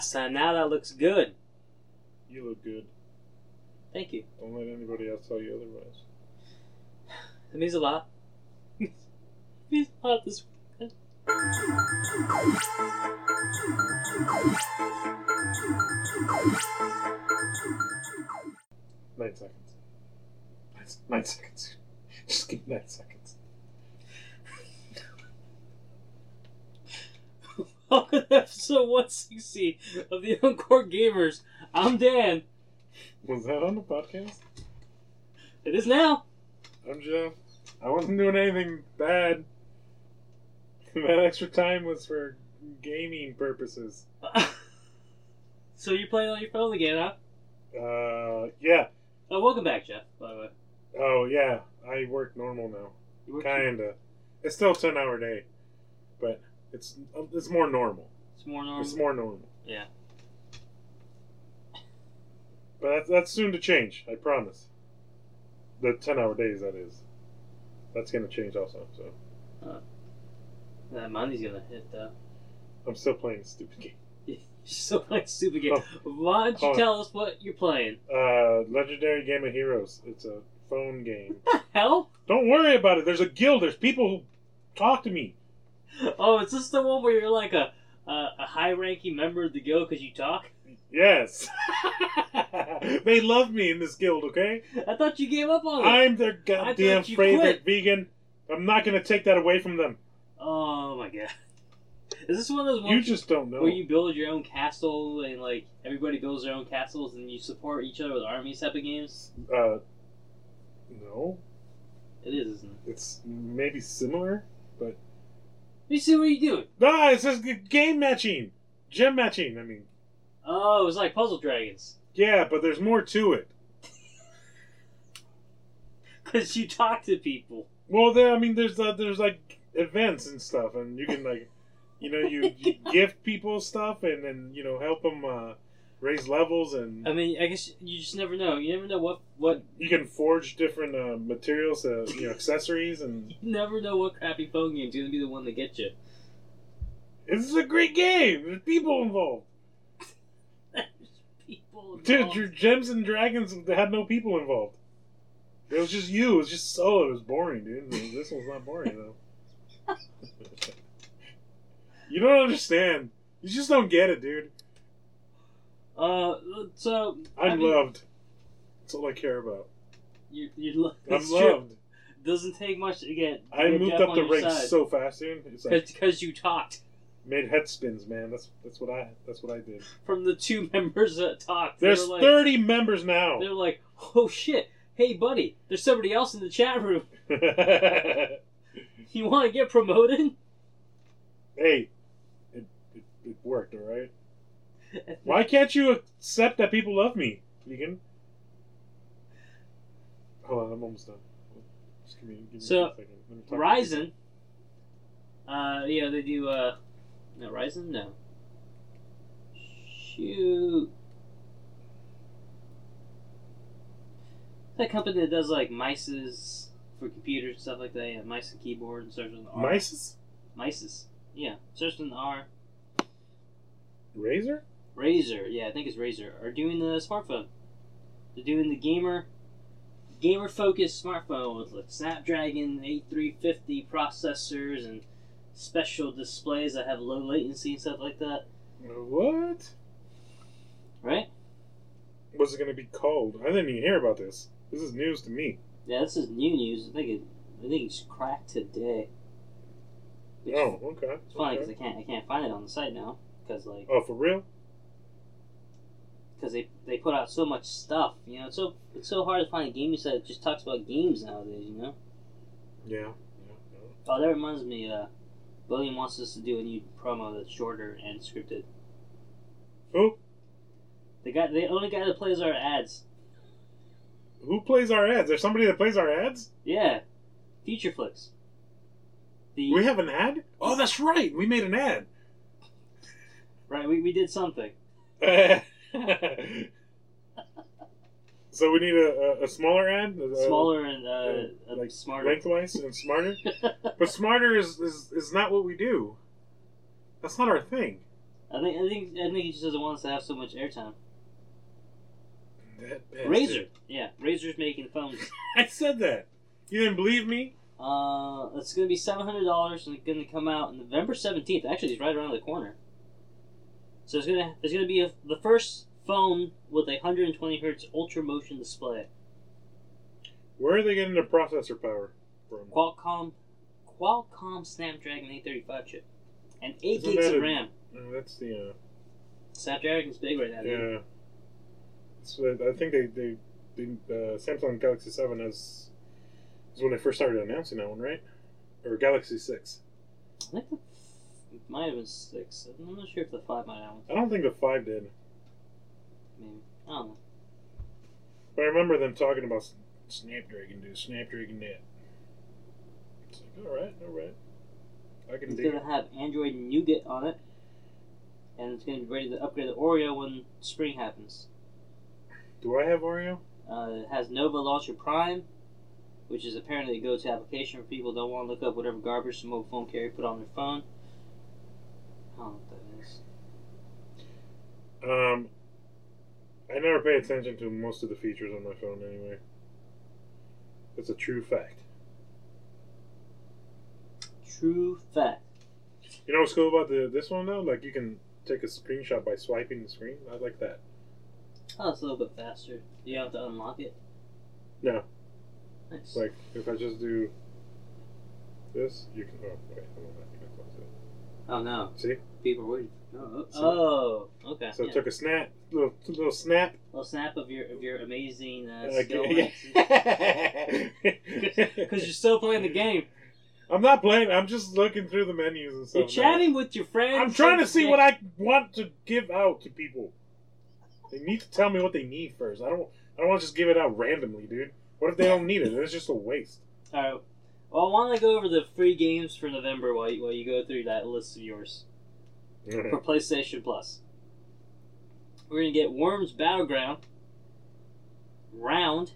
So now that looks good. You look good. Thank you. Don't let anybody else tell you otherwise. It means a lot. It means a lot this weekend. 9 seconds. 9 seconds. Just give me 9 seconds. Welcome to episode 160 of the Encore Gamers. I'm Dan. Was that on the podcast? It is now. I'm Jeff. I wasn't doing anything bad. That extra time was for gaming purposes. So you're playing on your phone again, huh? Yeah. Oh, welcome back, Jeff, by the way. Oh, yeah. I work normal now. You work Kinda. It's still a 10-hour day, but it's more normal. It's more normal? It's more normal. Yeah. But that's soon to change, I promise. The 10-hour days, that is. That's going to change also, so. That money's gonna hit, though. I'm still playing a stupid game. You're still playing stupid game. Why don't you tell us what you're playing? Legendary Game of Heroes. It's a phone game. What the hell? Don't worry about it. There's a guild. There's people who talk to me. Oh, is this the one where you're like a high-ranking member of the guild because you talk? Yes. They love me in this guild, okay? I thought you gave up on it. I'm their goddamn favorite vegan. I'm not going to take that away from them. Oh my god. Is this one of those ones you just don't know. where you build your own castle and like everybody builds their own castles and you support each other with armies type of games? No. It is, isn't it? It's maybe similar, but... You see what you're doing? Ah, it says game matching. Gem matching, I mean. Oh, it was like Puzzle Dragons. Yeah, but there's more to it. Because you talk to people. Well, there's like events and stuff, and you can like, you gift people stuff, and then help them raise levels, and I mean, I guess you just never know. You never know what you can forge different materials, accessories, and you never know what crappy phone game's gonna be the one that gets you. This is a great game. There's people involved. People involved. Dude, your Gems and Dragons had no people involved. It was just you. It was just solo. It was boring, dude. This one's not boring though. You don't understand. You just don't get it, dude. So I'm loved. That's all I care about. I'm loved. Doesn't take much to get. I moved Jeff up on the your ranks side. so fast, dude. It's like Because you talked. made head spins, man. That's what I did. From the 2 members that talked, There's 30 members now. They're like, oh shit, hey buddy, there's somebody else in the chat room. You want to get promoted? Hey, it worked, all right. Why can't you accept that people love me, Vegan? Hold on, I'm almost done. Just give me So, a second. Let me talk Ryzen, they do, no, Ryzen? No. Shoot. That company that does, like, mices for computers and stuff like that, yeah, mice and keyboard and starts with an R. Mices? Mices. Yeah, starts with an R. Razer? Razer, yeah, I think it's Razer, are doing the smartphone. They're doing the gamer-focused smartphone with like Snapdragon 8350 processors and special displays that have low latency and stuff like that. What? Right? What's it going to be called? I didn't even hear about this. This is news to me. Yeah, this is new news. I think it's cracked today. Which Oh, okay. It's funny because I can't find it on the site now because like. Oh, for real? Because they put out so much stuff, it's so hard to find a gaming site that just talks about games nowadays, Yeah. Oh, that reminds me, William wants us to do a new promo that's shorter and scripted. Who? The only guy that plays our ads. Who plays our ads? There's somebody that plays our ads? Yeah. Future Flicks. We have an ad? Oh, that's right. We made an ad. Right, we did something. So we need a smaller ad? Smaller and like smarter. Lengthwise and smarter? But smarter is not what we do. That's not our thing. I think he just doesn't want us to have so much airtime. That bastard. Razer, yeah, Razer's making phones. I said that. You didn't believe me? It's gonna be $700 and it's gonna come out November 17th. Actually, it's right around the corner. So there's gonna be the first phone with a 120 hertz ultra motion display. Where are they getting their processor power from? Qualcomm Snapdragon 835 chip, and 8 Isn't gigs that of a- RAM. That's the Snapdragon's big right now. Dude. yeah. So I think they Samsung Galaxy 7 is when they first started announcing that one, right? Or Galaxy 6. I think it might have been 6. I'm not sure if the 5 might have one. I don't think the 5 did. Maybe. I don't know. But I remember them talking about Snapdragon, dude. Snapdragon Net. It's like, alright. I can It's dig going it. to have Android Nougat on it, and it's going to be ready to upgrade to Oreo when spring happens. Do I have Oreo? It has Nova Launcher Prime, which is apparently a go-to application for people who don't want to look up whatever garbage the mobile phone carrier put on their phone. I don't know what that is. I never pay attention to most of the features on my phone anyway. It's a true fact. True fact. You know what's cool about this one though? Like you can take a screenshot by swiping the screen. I like that. Oh, it's a little bit faster. You have to unlock it. No. Nice. Like if I just do this, you can. Oh wait, hold on. You can close it. Oh no. See? People were waiting. Oh, okay. So yeah. it took a snap, little snap. little snap of your amazing Like, skill. yeah. Because you're still playing the game. I'm not playing. I'm just looking through the menus and stuff. You're chatting with your friends. I'm trying to see what I want to give out to people. They need to tell me what they need first. I don't want to just give it out randomly, dude. What if they don't need it? It's just a waste. All right. Well, I want to go over the free games for November while you go through that list of yours for PlayStation Plus. We're gonna get Worms Battleground, Round,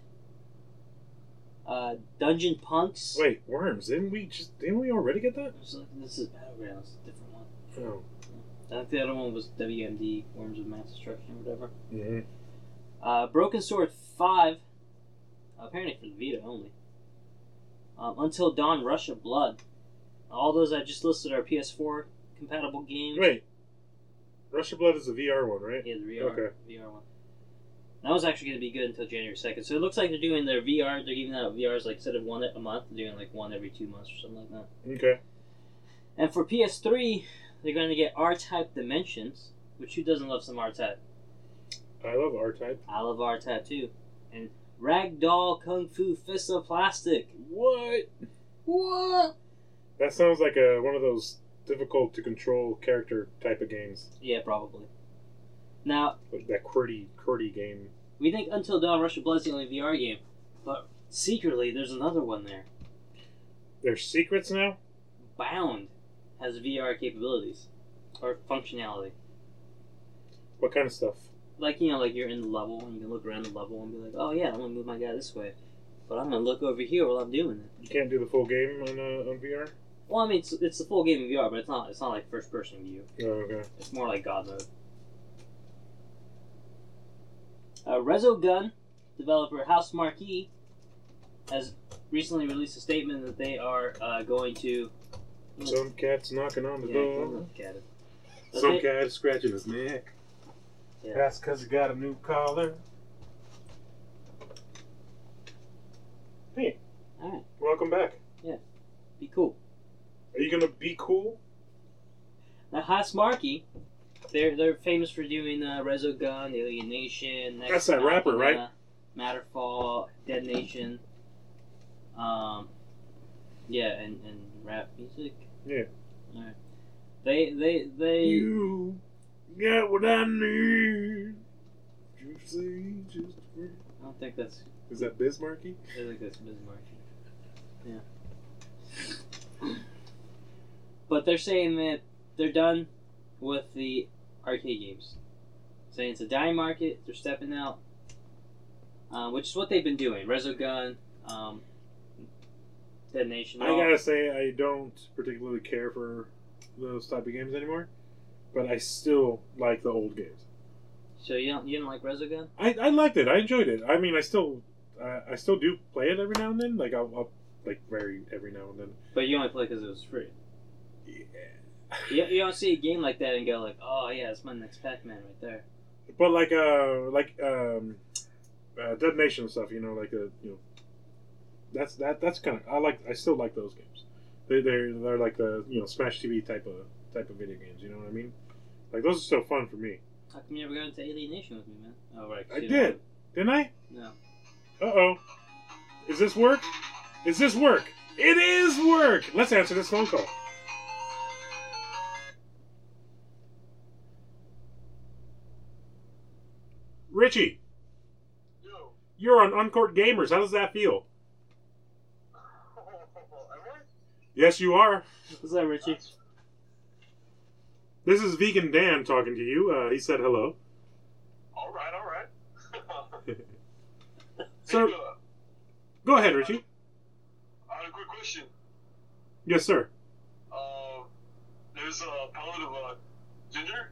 Dungeon Punks. Wait, Worms? Didn't we already get that? This is Battleground. It's a different one. Oh. I think the other one was WMD, Worms of Mass Destruction, or whatever. Mm-hmm. Broken Sword 5, apparently for the Vita only. Until Dawn, Rush of Blood. All those I just listed are PS4 compatible games. Wait. Rush of Blood is the VR one, right? Yeah, the VR, Okay. VR one. That was actually going to be good until January 2nd. So it looks like they're doing their VR, they're giving out VRs like instead of one a month, they're doing like one every 2 months or something like that. Okay. And for PS3, they're going to get R-Type Dimensions, which who doesn't love some R-Type? I love R-Type. I love R-Type too. And Ragdoll Kung Fu Fist of Plastic. What? What? That sounds like one of those difficult to control character type of games. Yeah, probably. Now, Like that QWERTY game. we think Until Dawn Rush of Blood is the only VR game, but secretly there's another one there. There's secrets now? Bound has VR capabilities or functionality. What kind of stuff? Like, you know, like you're in the level and you can look around the level and be like, oh yeah, I'm gonna move my guy this way, but I'm gonna look over here while I'm doing it. You can't do the full game on VR? Well, I mean, it's the full game in VR, but it's not like first person view. Oh, okay. It's more like God mode. Resogun developer House Marquee has recently released a statement that they are going to. Some cat's knocking on the Yeah, door. look at it. But Some they- cat is scratching his neck. Yeah. That's because he got a new collar. Hey. Alright. Welcome back. Be cool. Are you gonna be cool? Now, House Marquee, they're famous for doing Resogun, Alien Nation. Next That's that rapper, Machina, Matterfall, Dead Nation. Yeah, and rap music. Yeah. Alright. They. You got what I need. You see, just I don't think that's. is that Bismarcky? I think that's Ms. Marquee. Yeah. But they're saying that they're done with the arcade games. Saying it's a dying market, they're stepping out. Which is what they've been doing. Resogun, Dead Nation. I gotta say, I don't particularly care for those type of games anymore. but I still like the old games. So you don't like Resogun? I liked it. I enjoyed it. I mean, I still do play it every now and then. Like I'll like very every now and then. But you only play because it was free. Yeah. You don't see a game like that and go like, oh yeah, it's my next Pac-Man right there. But like Dead Nation stuff, like that's kind of I still like those games. They're like the Smash TV type of video games. You know what I mean? Like those are still fun for me. How come you never got into Alien Nation with me, man? Oh right, I did, didn't I? No. Uh-oh. Is this work? Is this work? It is work! Let's answer this phone call. Richie. Yo. You're on Uncourt Gamers. How does that feel? Am I? Yes, you are. What's that, Richie? This is Vegan Dan talking to you. He said hello. All right. So, go ahead, Richie. I had a quick question. Yes, sir. There's a pallet of ginger.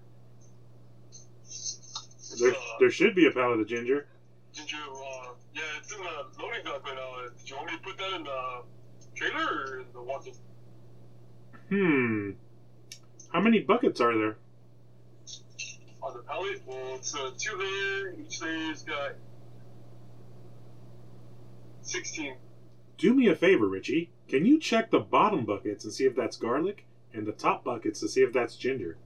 There should be a pallet of ginger. Ginger, yeah, it's in the loading dock right now. Do you want me to put that in the trailer or in the walk-in? How many buckets are there? On the pallet? Well, it's a 2-layer. Each layer's got 16. Do me a favor, Richie. Can you check the bottom buckets and see if that's garlic, and the top buckets to see if that's ginger?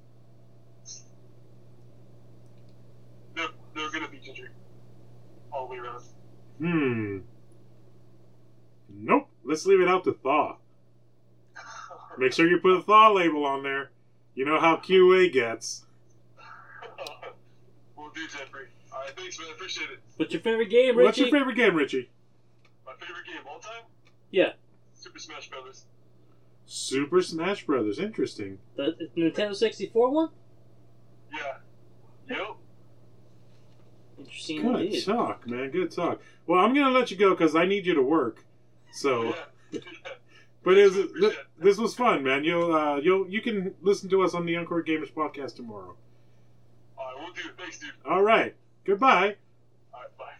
They're gonna be ginger. All the way around. Nope. Let's leave it out to thaw. Make sure you put a thaw label on there. You know how QA gets. Will do, Jeffrey. Alright, thanks, man. I appreciate it. What's your favorite game, Richie? What's your favorite game, Richie? My favorite game of all time? Yeah. Super Smash Brothers. Super Smash Brothers. Interesting. The Nintendo 64 one? Yeah. Yep. Interesting Good indeed. talk, man. Good talk. Well, I'm gonna let you go because I need you to work. So, Yeah. but this was fun, man. You can listen to us on the Uncourt Gamers podcast tomorrow. Alright, we'll do. Thanks, dude. All right. Goodbye. Alright, bye.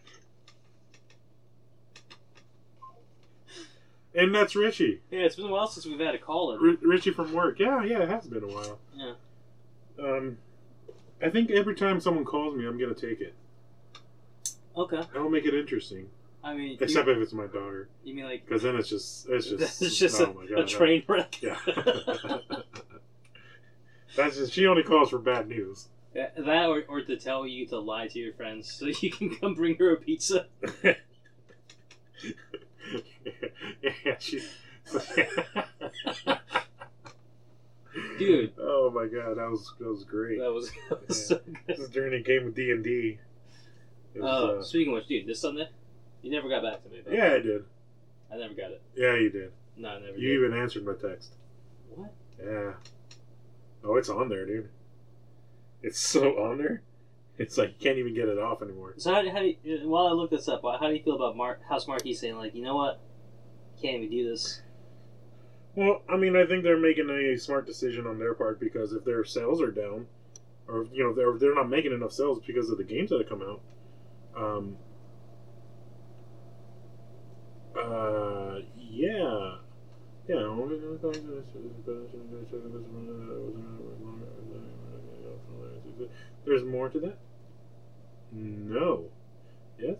And that's Richie. Yeah, it's been a while since we've had a caller. Richie from work. Yeah, it has been a while. Yeah. I think every time someone calls me, I'm gonna take it. Okay. I'll make it interesting. I mean, Except if it's my daughter, you mean like because then it's just it's just oh my God, a train wreck. Yeah. That's just, she only calls for bad news. Yeah, that or to tell you to lie to your friends so you can come bring her a pizza. Yeah, she. Dude. Oh my God, that was great. That was Yeah. so This good. is during a game of D&D. Speaking of which, dude, this Sunday, you never got back to me. About Yeah, that. I did. I never got it. Yeah, you did. No, I never You did. even answered my text. What? Yeah. Oh, it's on there, dude. It's so on there. It's like you can't even get it off anymore. So how do you, while I look this up, how do you feel about House Marquee saying like, you know what, can't even do this? Well, I mean, I think they're making a smart decision on their part because if their sales are down, or they're not making enough sales because of the games that have come out. Yeah. There's more to that? No. Yes?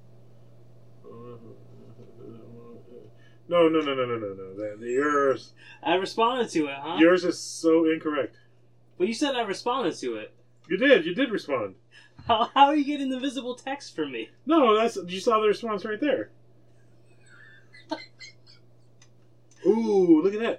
No. Yours. I responded to it, huh? Yours is so incorrect. But you said I responded to it. You did respond. How are you getting the visible text from me? No, you saw the response right there. Ooh, look at that.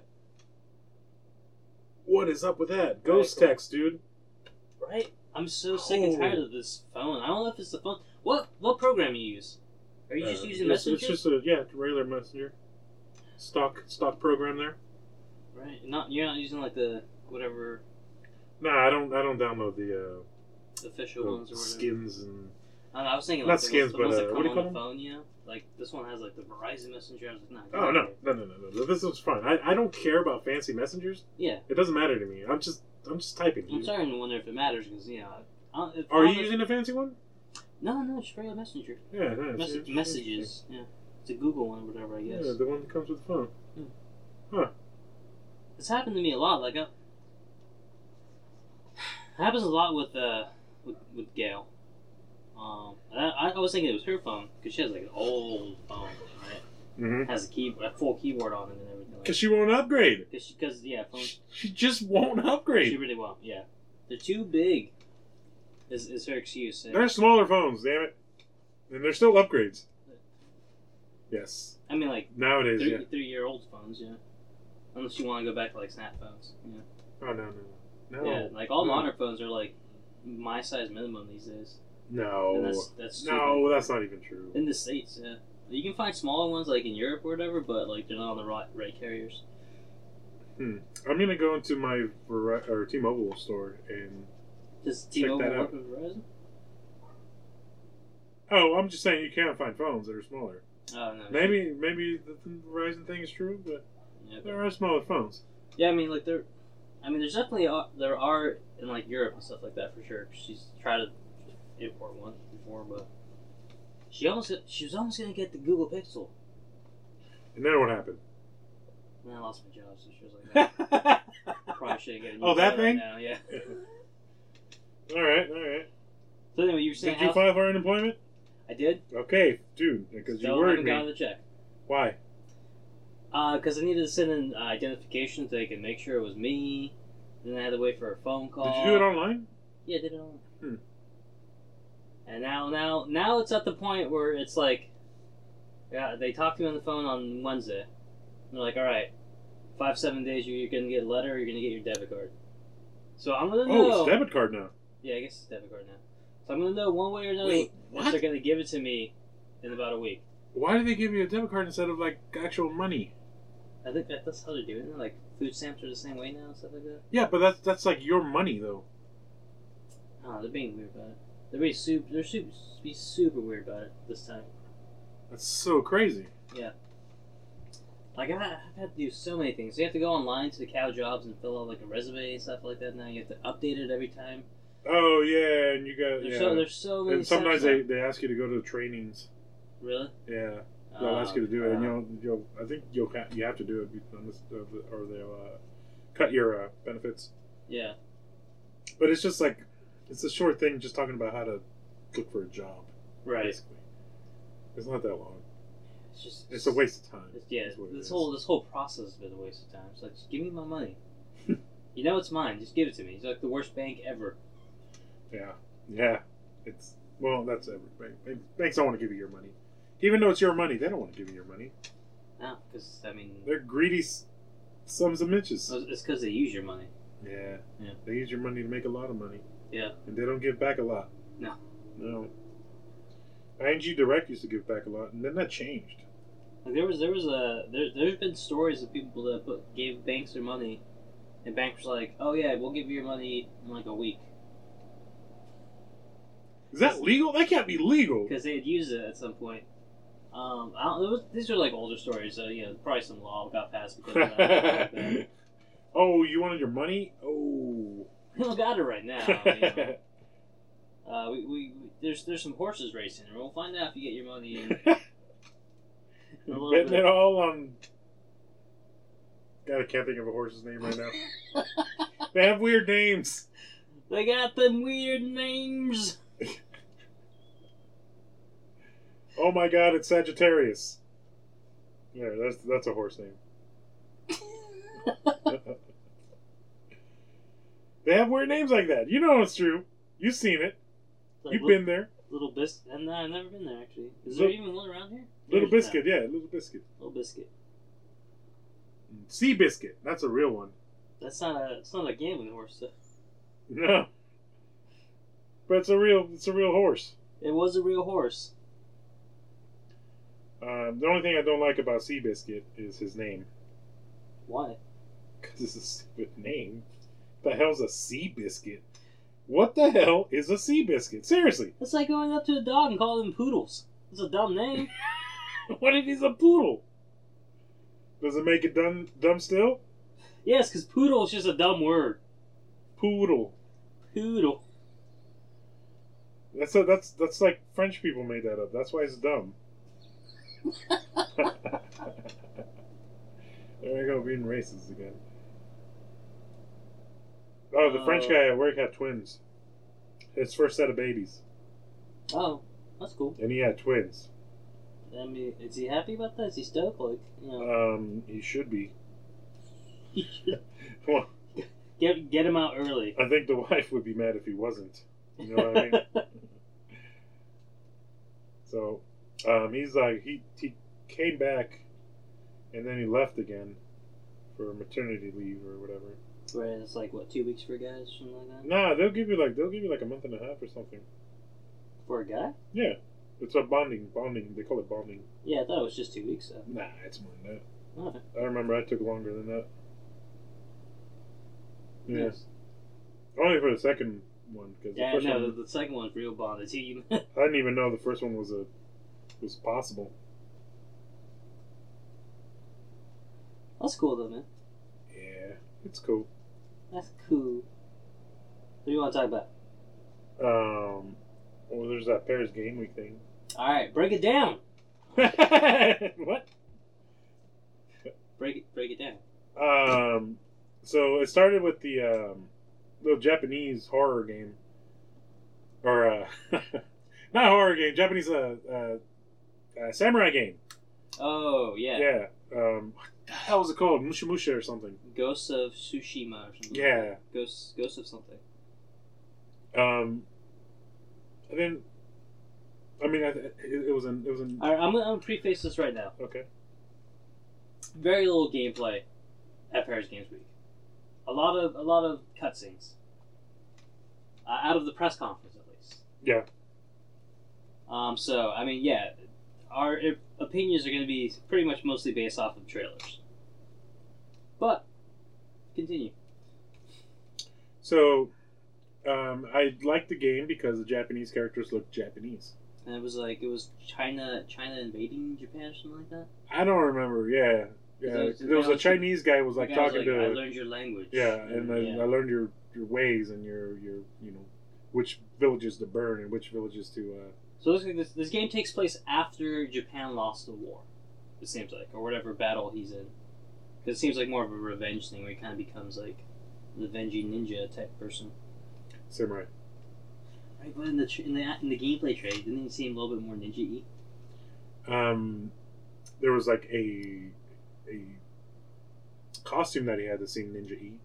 What is up with that? Ghost Right. text, dude. Right? I'm so sick and tired of this phone. I don't know if it's the phone. What program you use? Are you just using Messenger? It's just a regular Messenger. Stock program there. Right. You're not using like the whatever Nah, I don't download the official ones or whatever. skins and I don't know, I was thinking Not like skins, the ones but, that come what do you on call the them? phone, you know? Like this one has like the Verizon Messenger. I was like, oh no. This is fine. I don't care about fancy messengers. Yeah. It doesn't matter to me. I'm just I'm just typing. I'm starting to wonder if it matters because Are you using a fancy one? No, just regular Messenger. Yeah, no. Messages. Yeah, it's a Google one, or whatever. I guess. Yeah, the one that comes with the phone. Huh. It's happened to me a lot. Like, it happens a lot with Gail. I was thinking it was her phone because she has like an old phone, right? Mm-hmm. Has a full keyboard on it and everything. Because she won't upgrade. Because phones. She just won't upgrade. She really won't. Yeah, they're too big. Is her excuse? They're smaller phones, damn it, and they're still upgrades. Yes. I mean, like nowadays, 3-year-old phones, yeah. Unless you want to go back to like snap phones, yeah. Oh no. Yeah, like all modern phones are like my size minimum these days. No. And that's stupid. No, that's not even true. In the States, yeah. You can find smaller ones like in Europe or whatever, but like they're not on the right carriers. I'm gonna go into my T-Mobile store and does T-Mobile work with Verizon? Oh, I'm just saying you can't find phones that are smaller. Oh no. Maybe the Verizon thing is true, but there are smaller phones. Yeah, I mean like there's definitely there are in like Europe and stuff like that for sure. She's tried to import one before, but she was almost gonna get the Google Pixel. And then what happened? And I lost my job, so she was like, probably should get a new that thing? now, yeah. All right. So anyway, you were saying did you file for unemployment? I did. Okay, dude, because you worried me. Still haven't gotten the check. Why? Because I needed to send in identification so they could make sure it was me. Then I had to wait for a phone call. Did you do it online? Yeah, I did it online. And now it's at the point where it's like, yeah, they talked to me on the phone on Wednesday. And they're like, all right, 5-7 days, you're gonna get a letter. You're gonna get your debit card. So I'm gonna know. Oh, it's debit card now. Yeah, I guess it's debit card now. So I'm gonna know one way or another Wait, if they're gonna give it to me in about a week. Why do they give you a debit card instead of like actual money? I think that's how they're doing it. Like food stamps are the same way now and stuff like that. Yeah, but that's like your money though. Oh, they're being weird about it. They're being super weird about it this time. That's so crazy. Yeah. Like I've had to do so many things. So you have to go online to the Cow Jobs and fill out like a resume and stuff like that. Now you have to update it every time. Oh yeah, and you got there's so many. And sometimes they ask you to go to trainings. Really? Yeah, they'll ask you to do it, and I think you have to do it or they'll cut your benefits. Yeah. But it's just like it's a short thing, just talking about how to look for a job. Right. Basically, it's not that long. It's a waste of time. This whole process has been a waste of time. It's like, just give me my money. You know it's mine. Just give it to me. It's like the worst bank ever. Yeah. That's every bank. Banks don't want to give you your money, even though it's your money. They don't want to give you your money. No, because they're greedy sons of bitches. It's because they use your money. Yeah. They use your money to make a lot of money. Yeah. And they don't give back a lot. No. ING Direct used to give back a lot, and then that changed. Like there's been stories of people that gave banks their money, and banks were like, "Oh yeah, we'll give you your money in like a week." Is that legal? That can't be legal. Because they had used it at some point. These are like older stories, so probably some law got passed because of that. Oh, you wanted your money? Oh, we don't got it right now. There's some horses racing, and we'll find out if you get your money in. Betting it all on. God, I can't think of a horse's name right now. They have weird names. They got them weird names. Oh my God, it's Sagittarius. Yeah, that's a horse name. They have weird names like that. You know it's true. You've seen it. Like You've been there. Little Biscuit. And I've never been there, actually. Is there even one around here? Little Biscuit, yeah. Little Biscuit. Little Biscuit. Sea Biscuit. That's a real one. It's not a gambling horse, though. No. But it's a real horse. It was a real horse. The only thing I don't like about Seabiscuit is his name. Why? Because it's a stupid name. What the hell's a Seabiscuit? What the hell is a Seabiscuit? Seriously. It's like going up to a dog and calling them poodles. It's a dumb name. What if he's a poodle? Does it make it dumb still? Yes, because poodle is just a dumb word. Poodle. Poodle. That's like French people made that up. That's why it's dumb. There we go, being racist again. Oh, the French guy at work had twins. His first set of babies. Oh, that's cool. And he had twins. I mean, is he happy about that? Is he stoked? Like, you know. He should be. He should Well, get him out early. I think the wife would be mad if he wasn't. You know what I mean? So, he's like, he came back, and then he left again for maternity leave or whatever. Right, it's like what, 2 weeks for guys, something like that. Nah, they'll give you like a month and a half or something. For a guy? Yeah, it's a bonding. They call it bonding. Yeah, I thought it was just 2 weeks. So. Nah, it's more than that. Okay. I remember I took longer than that. Yeah, Yes. only for the second one because Yeah, the first no, one the second one's real bonded too. I didn't even know the first one was possible. That's cool though, man. Yeah, it's cool. That's cool. What do you want to talk about? Well, there's that Paris Game Week thing. All right, break it down. What? Break it down. So it started with the little Japanese horror game, or not horror game, Japanese samurai game. Oh yeah. Yeah. What the hell was it called? Musha Musha or something. Ghosts of Tsushima or something. Yeah. Like that. Ghosts of something. And then, I mean, it was an. All right, I'm gonna preface this right now. Okay. Very little gameplay at Paris Games Week. A lot of cutscenes. Out of the press conference, at least. Yeah. So I mean, yeah, our opinions are going to be pretty much mostly based off of trailers. But continue. So, I liked the game because the Japanese characters looked Japanese. And it was China invading Japan or something like that. I don't remember. Yeah. Yeah, there was a Chinese guy who was like talking to. I learned your language. Yeah, and then I learned your ways and your which villages to burn and which villages to. So it looks like this game takes place after Japan lost the war. It seems like, or whatever battle he's in, because it seems like more of a revenge thing where he kind of becomes like the Venji ninja type person. Samurai. Right, but in the gameplay trailer, didn't he seem a little bit more ninja-y? There was like a costume that he had that seemed ninja-y.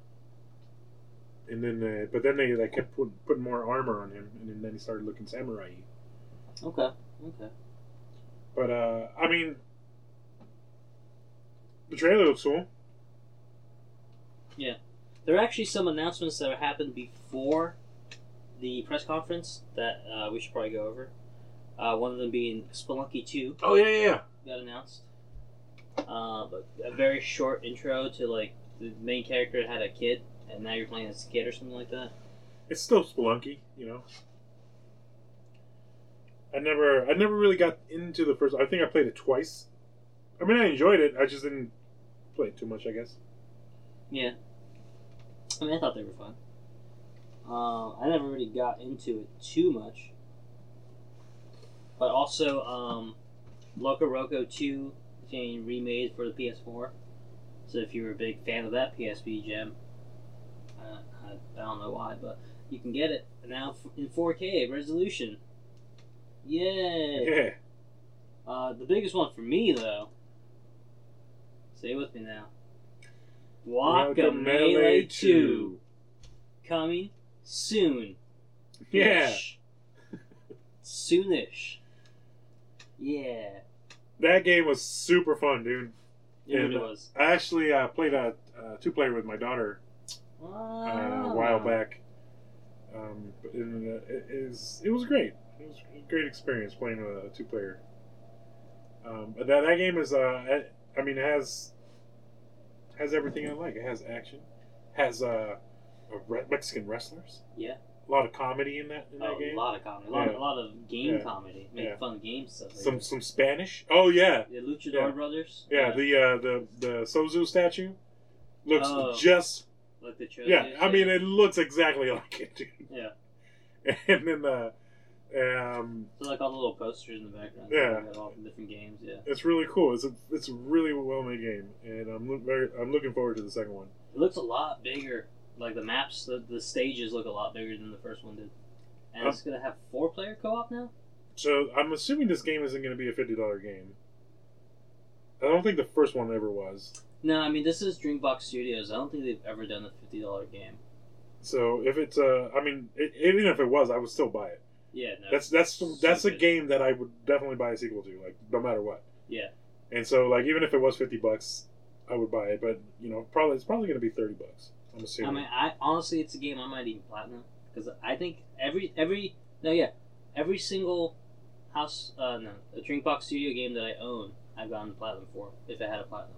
And then, but then they like kept putting more armor on him, and then he started looking samurai-y. Okay. But I mean, the trailer looks cool. Yeah, there are actually some announcements that happened before the press conference that we should probably go over. One of them being Spelunky 2. Oh yeah. Got announced. But a very short intro to like the main character had a kid, and now you're playing as a kid or something like that. It's still Spelunky, you know. I never really got into the first. I think I played it twice. I mean, I enjoyed it. I just didn't play it too much, I guess. Yeah. I mean, I thought they were fun. I never really got into it too much. But also, Loco Roco 2 is getting remade for the PS4. So if you were a big fan of that PSP gem, I don't know why, but you can get it now in 4K resolution. Yay! Yeah. The biggest one for me, though, say it with me now, Guacamelee 2. Coming soon. Yeah. Ish. Soonish. Yeah. That game was super fun, dude. It really was. I actually played a 2-player with my daughter a while back. It was great. It was a great experience playing a 2-player. But that game is, I mean, it has everything I like. It has action, has Mexican wrestlers. Yeah. A lot of comedy in that game. A lot of comedy. A lot of game comedy. Make fun game stuff. Like Some Spanish. Oh yeah. The Luchador brothers. Yeah, the Sozu statue looks just Like the trophy. Yeah, I mean, it looks exactly like it, dude. Yeah. And then So like all the little posters in the background. Yeah. Got all the different games. Yeah. it's really cool. It's a really well made game, and I'm looking forward to the second one. It looks a lot bigger. Like the maps, the stages look a lot bigger than the first one did. And it's gonna have 4-player co-op now. So I'm assuming this game isn't going to be a $50 game. I don't think the first one ever was. No, I mean this is Drinkbox Studios. I don't think they've ever done a $50 game. So if it's even if it was, I would still buy it. Yeah, no. That's a good. game that I would definitely buy a sequel to, like no matter what. Yeah. And so like even if it was $50, I would buy it. But you know, it's probably going to be $30. I'm assuming. I mean, honestly, it's a game I might even platinum because I think every single a Drinkbox Studio game that I own, I've gotten the platinum for if it had a platinum.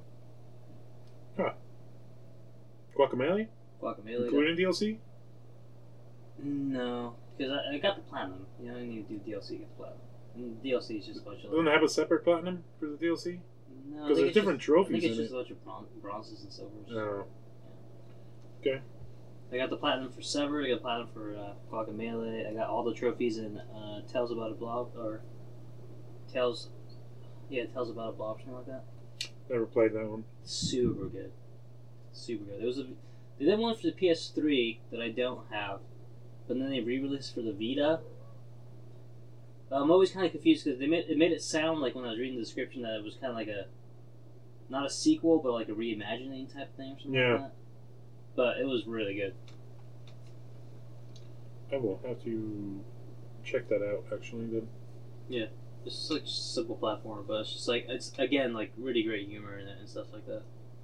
Guacamelee, including DLC. No, because I got the platinum. You know, I need to do DLC to get the platinum. And DLC is just a bunch of. Doesn't it have a separate platinum for the DLC? No, Because there's different trophies I think it's in just it. a bunch of bronzes and silvers. Oh. Okay. I got the platinum for Sever. I got platinum for Guacamelee. I got all the trophies in Tales About a Blob or Tales About a Blob, something like that. Never played that one. Super good. They did one for the PS3 that I don't have, but then they re-released for the Vita. I'm always kind of confused because it made it sound like when I was reading the description that it was kind of like not a sequel, but like a reimagining type thing or something like that. But it was really good. I will have to check that out, actually, then. Yeah. It's just like a simple platform, but it's just like, it's again like really great humor in it and stuff like that.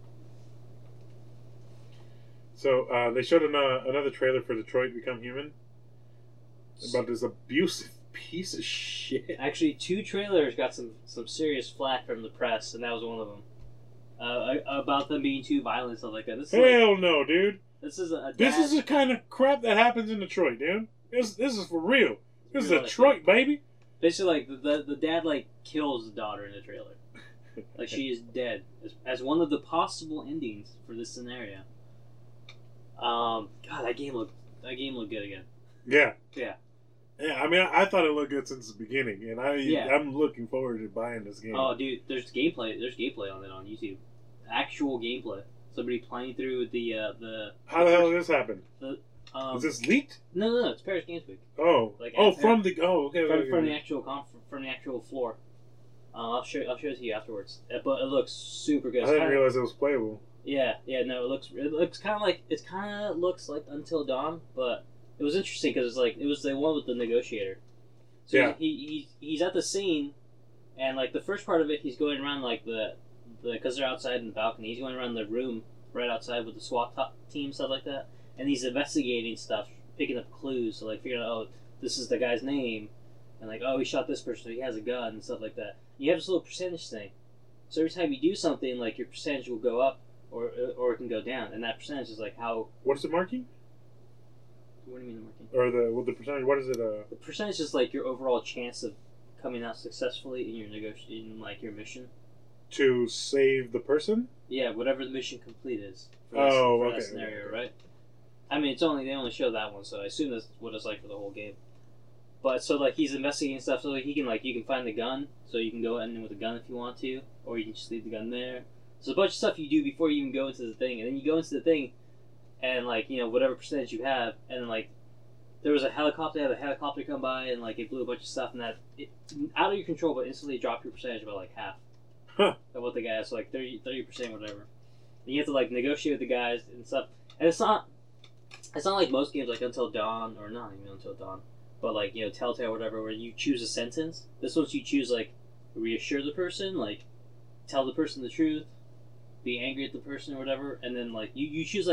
So, they showed another trailer for Detroit Become Human. About this abusive piece of shit. Actually, 2 trailers got some serious flack from the press, and that was one of them. About them being too violent and stuff like that. Hell no, dude. This is This is the kind of crap that happens in Detroit, dude. This is for real. This is Real Detroit, baby. basically like the dad like kills the daughter in the trailer. Like she is dead as one of the possible endings for this scenario. God, that game looked good again. Yeah. Yeah. Yeah, I mean, I thought it looked good since the beginning, and I'm looking forward to buying this game. Oh, dude, there's gameplay on it on YouTube. Actual gameplay. Somebody playing through the How the hell did this happen? Is this leaked? No, it's Paris Games Week. Oh, Like, okay. from Okay. the actual floor. I'll show it to you afterwards. But it looks super good. I didn't realize it was playable. Yeah, no, it looks kind of looks like Until Dawn, but it was interesting because it was the one with the negotiator. So yeah. he's at the scene, and like the first part of it, he's going around like because they're outside in the balcony. He's going around the room right outside with the SWAT team, stuff like that, and he's investigating stuff, picking up clues, so like figuring out, oh, this is the guy's name, and like, oh, he shot this person, so he has a gun and stuff like that. You have this little percentage thing, so every time you do something, like your percentage will go up or it can go down, and that percentage is like how. What is it marking? What do you mean the marking? Or the percentage? What is it? The percentage is like your overall chance of coming out successfully in your negotiating, like your mission. To save the person? Yeah, whatever the mission complete is. For that scenario, okay. Right? I mean, they only show that one, so I assume that's what it's like for the whole game. But so like he's investigating stuff, so he can you can find the gun, so you can go in with a gun if you want to, or you can just leave the gun there. So a bunch of stuff you do before you even go into the thing, and then you go into the thing, and whatever percentage you have, and then there was a helicopter, they had a helicopter come by, and it blew a bunch of stuff, and out of your control, but instantly dropped your percentage by half. Huh. Of what the guy has, so 30%, whatever. And you have to negotiate with the guys and stuff, and it's not like most games like Until Dawn, or not even Until Dawn, but Telltale or whatever, where you choose a sentence. This one's you choose reassure the person, tell the person the truth, be angry at the person or whatever, and then you choose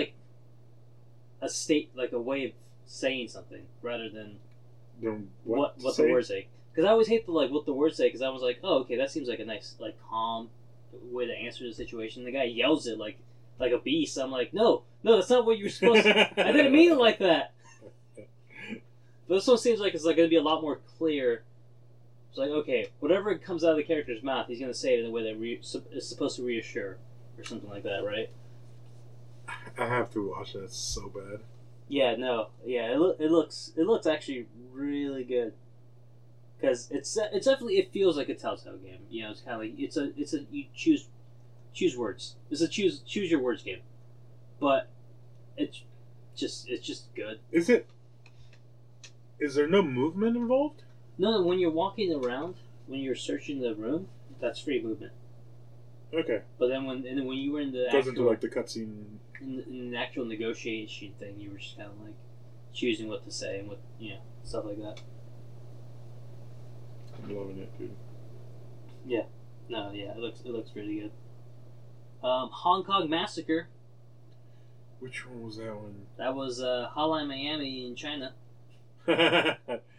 a state, a way of saying something rather than what the words say. Because I always hate what the words say, because I was like, oh, okay, that seems like a nice calm way to answer the situation. The guy yells it like a beast. I'm like, no, that's not what you were supposed to. I didn't mean it like that. But this one seems like it's going to be a lot more clear. It's okay, whatever comes out of the character's mouth, he's going to say it in a way that is supposed to reassure, or something like that, right? I have to watch that. It's so bad. Yeah, no, yeah, it looks actually really good. Because it's definitely, it feels like a Telltale game. You know, it's kind of like it's a you choose words. It's a choose your words game, but it's just good. Is it? Is there no movement involved? No, when you're walking around, when you're searching the room, that's free movement. Okay. But then when you were in the It goes into like the cutscene. in the actual negotiation thing, you were just kind of like choosing what to say and what stuff like that. I'm loving it, dude. Yeah, no, yeah, it looks really good. Hong Kong Massacre. Which one was that one? That was Hotline Miami in China. I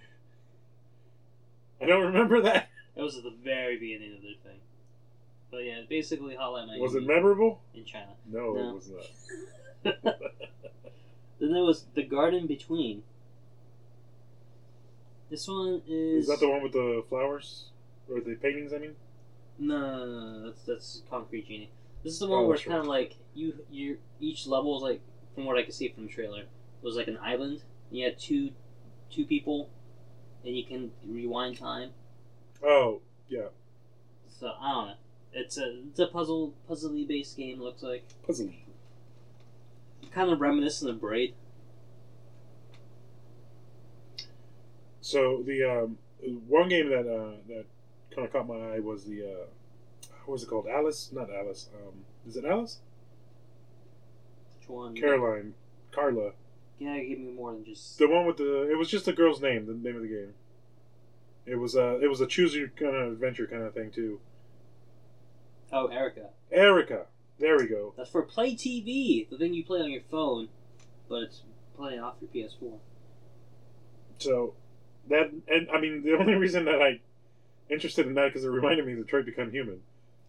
don't remember that. That was at the very beginning of their thing. But yeah, basically Hotline Miami. Was it memorable? In China? No, No. it was not. Then there was The Garden Between. This one is. Is that the one with the flowers or the paintings? I mean. No, that's Concrete Genie. This is the one Oh, where it's that's kind of like you each level is like, from what I could see from the trailer, it was like an island. And you had two people, and you can rewind time. Oh yeah. So I don't know. It's a puzzly based game. It looks like Puzzle. kind of reminiscent of Braid. So the one game that kind of caught my eye was the what was it called? Alice? Not Alice. Is it Alice? Which one? Caroline, Carla. Yeah, give me more than just. The one with the. It was just the girl's name. The name of the game. It was a choose your kind of adventure kind of thing too. Oh, Erica. Erica. There we go. That's for Play TV, the thing you play on your phone, but it's playing off your PS4. So that, and I mean, the only reason that I interested in that because it reminded me of Detroit Become Human.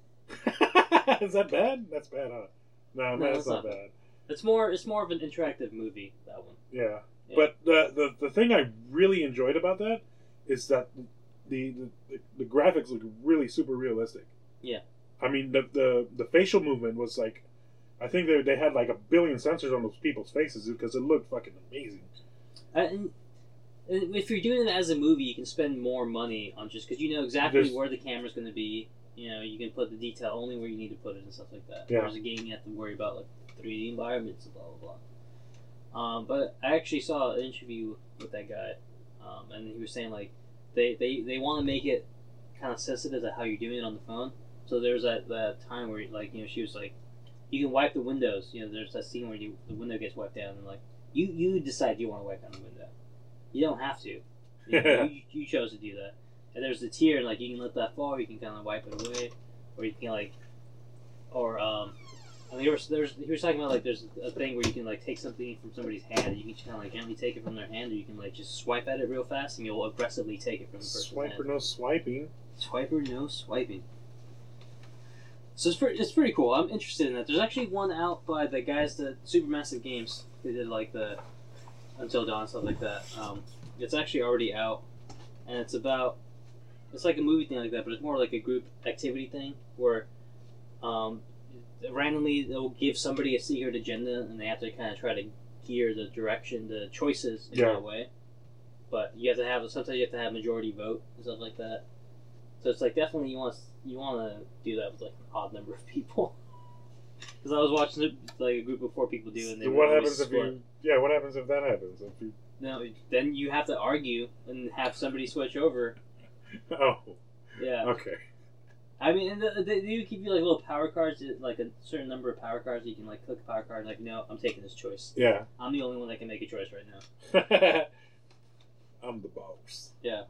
Is that bad? That's bad, huh? No, that's not bad. It's more of an interactive movie, that one. Yeah. Yeah. But the thing I really enjoyed about that is that the graphics look really super realistic. Yeah. I mean the facial movement was like, I think they had like 1 billion sensors on those people's faces because it looked fucking amazing. And if you're doing it as a movie, you can spend more money on just because you know exactly There's- where the camera's going to be. You know, you can put the detail only where you need to put it and stuff like that. Yeah. Whereas a game, you have to worry about like 3D environments and blah blah blah. But I actually saw an interview with that guy, and he was saying like they want to make it kind of sensitive to how you're doing it on the phone. So there's that time where like she was like, you can wipe the windows. You know, there's that scene where the window gets wiped down and like you decide you want to wipe down the window. You don't have to. You chose to do that. And there's the tier, and like you can let that fall, or you can kind of wipe it away, or you can like, or I mean, he was talking about like there's a thing where you can like take something from somebody's hand, and you can kind of like gently take it from their hand, or you can like just swipe at it real fast, and you'll aggressively take it from the person's Swipe or hand. no swiping. Swipe or no swiping. So it's pretty cool. I'm interested in that. There's actually one out by the guys that Supermassive Games. They did like the Until Dawn stuff like that. It's actually already out, and it's like a movie thing like that, but it's more like a group activity thing where randomly they'll give somebody a secret agenda, and they have to kind of try to gear the choices in that way. But sometimes you have to have majority vote and stuff like that. So it's like definitely you want to do that with like an odd number of people. Because I was watching it like a group of 4 people do, and they So were what always happens if split. you? Yeah, what happens if that happens? If you, No, then you have to argue and have somebody switch over. oh, Yeah. okay. I mean, and they do give you like little power cards, like a certain number of power cards. You can like click a power card, and like, no, I'm taking this choice. Yeah. I'm the only one that can make a choice right now. I'm the boss. Yeah.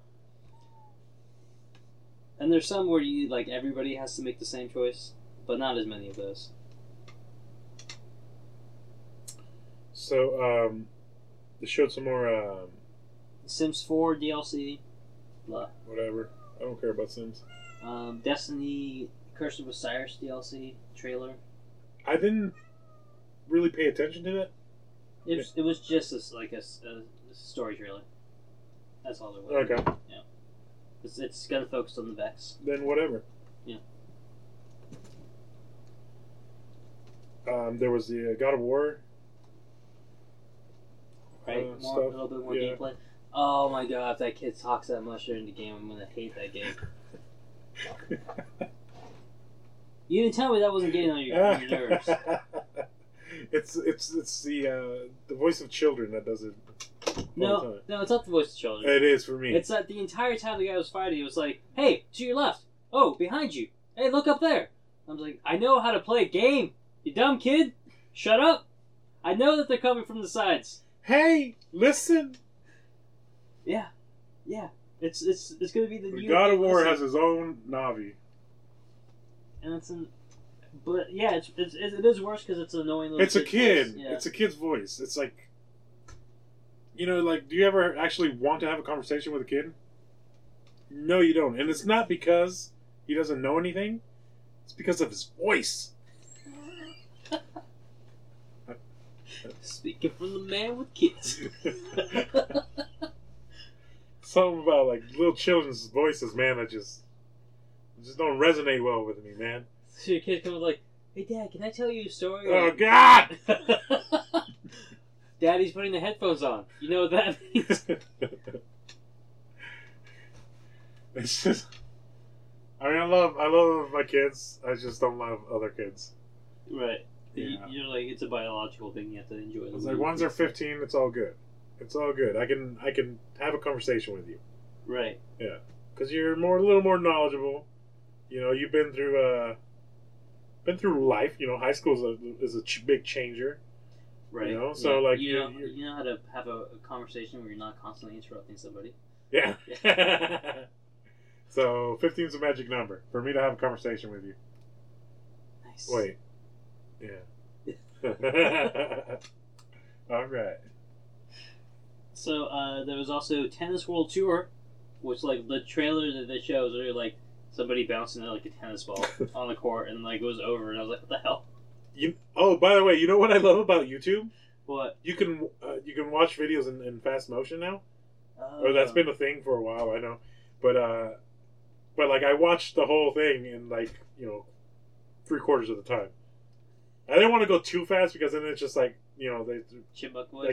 And there's some where you like everybody has to make the same choice, but not as many of those. So, they showed some more, Sims 4 DLC, blah. whatever. I don't care about Sims. Destiny Curse of Osiris DLC trailer. I didn't really pay attention to that. It was just a story trailer. That's all it was. Okay. Yeah. It's gonna focus on the Vex. Then whatever. Yeah. There was the God of War. Right, a little bit more gameplay. Oh my god, if that kid talks that much during the game, I'm gonna hate that game. You didn't tell me that wasn't getting on your nerves. It's the voice of children that does it. No, it's not the voice of children. It is for me. It's that the entire time the guy was fighting, it was like, "Hey, to your left. Oh, behind you. Hey, look up there." I was like, "I know how to play a game. You dumb kid. Shut up. I know that they're coming from the sides." Hey, listen. Yeah. It's gonna be the new God of War has his own Navi. And but yeah, it is worse because it's an annoying little. It's a kid. Yeah. It's a kid's voice. It's like, like, do you ever actually want to have a conversation with a kid? No, you don't. And it's not because he doesn't know anything. It's because of his voice. Speaking from the man with kids. Something about like little children's voices, man, that just don't resonate well with me, man. So your kid comes like, "Hey, Dad, can I tell you a story?" Oh God! Daddy's putting the headphones on. You know what that means? It's just, I love my kids. I just don't love other kids. Right. Yeah. You're like, it's a biological thing. You have to enjoy it. It's like, once they're 15, it's all good. It's all good. I can have a conversation with you. Right. Yeah. Because you're a little more knowledgeable. You've been through life. High school is a big changer. Right. So like you know how to have a conversation where you're not constantly interrupting somebody. Yeah. So 15 is a magic number for me to have a conversation with you. Nice. Wait. Yeah. All right. So there was also Tennis World Tour, which like the trailer that they showed was really like somebody bouncing like a tennis ball on the court, and like it was over, and I was like, what the hell? By the way, you know what I love about YouTube? What? You can watch videos in fast motion now. Or that's been a thing for a while, I know. But like I watched the whole thing in like 3/4 of the time. I didn't want to go too fast because then it's just like they Chipmunk voice. like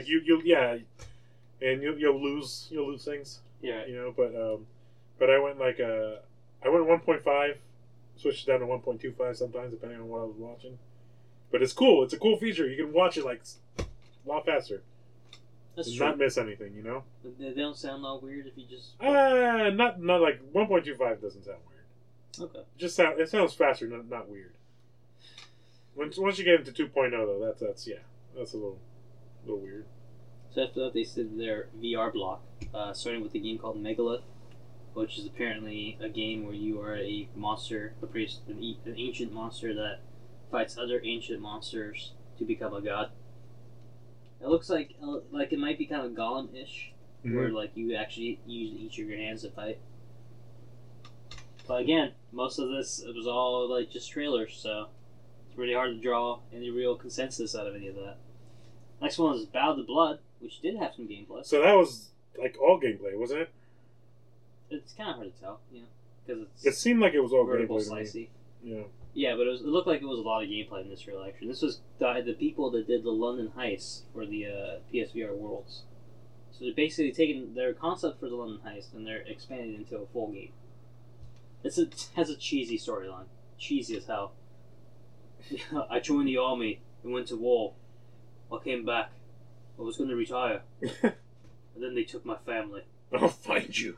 and you'll lose things. Yeah. But I went like I went 1.5, switched down to 1.25 sometimes depending on what I was watching. But it's cool. It's a cool feature. You can watch it like a lot faster. That's and true. not miss anything, They don't sound all weird if you just. Not like 1.25 doesn't sound weird. Okay. It sounds faster, not weird. Once you get into 2.0 though, that's a little weird. So after that, they did their VR block, starting with a game called Megalith, which is apparently a game where you are a monster, an ancient monster that fights other ancient monsters to become a god. It looks like it might be kind of Gollum-ish, where like you actually use each of your hands to fight. But again, most of this it was all like just trailers, so it's really hard to draw any real consensus out of any of that. Next one is Bow to Blood, which did have some gameplay. So that was like all gameplay, wasn't it? It's kind of hard to tell, because it seemed like it was all vertical gameplay slicey. to me. Yeah. Yeah, but it looked like it was a lot of gameplay in this real action. This was the people that did the London Heist for the PSVR Worlds. So they're basically taking their concept for the London Heist and they're expanding it into a full game. It has a cheesy storyline. Cheesy as hell. I joined the army and went to war. I came back. I was going to retire. And then they took my family. I'll find you.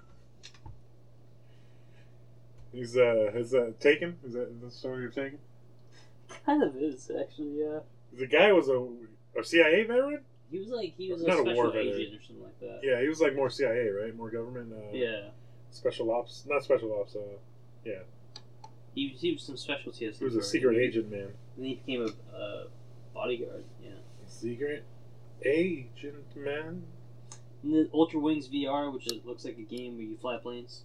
Is that Taken? Is that the story of Taken? Kind of is, actually, yeah. The guy was a CIA veteran? He was a Not a war special veteran. agent or something like that. Yeah, he was like more CIA, right? More government. Yeah. Special ops. Not special ops, yeah. He was some special TSA. He was a secret agent, man. And he became a bodyguard, yeah. Secret agent, man. And then Ultra Wings VR, which looks like a game where you fly planes.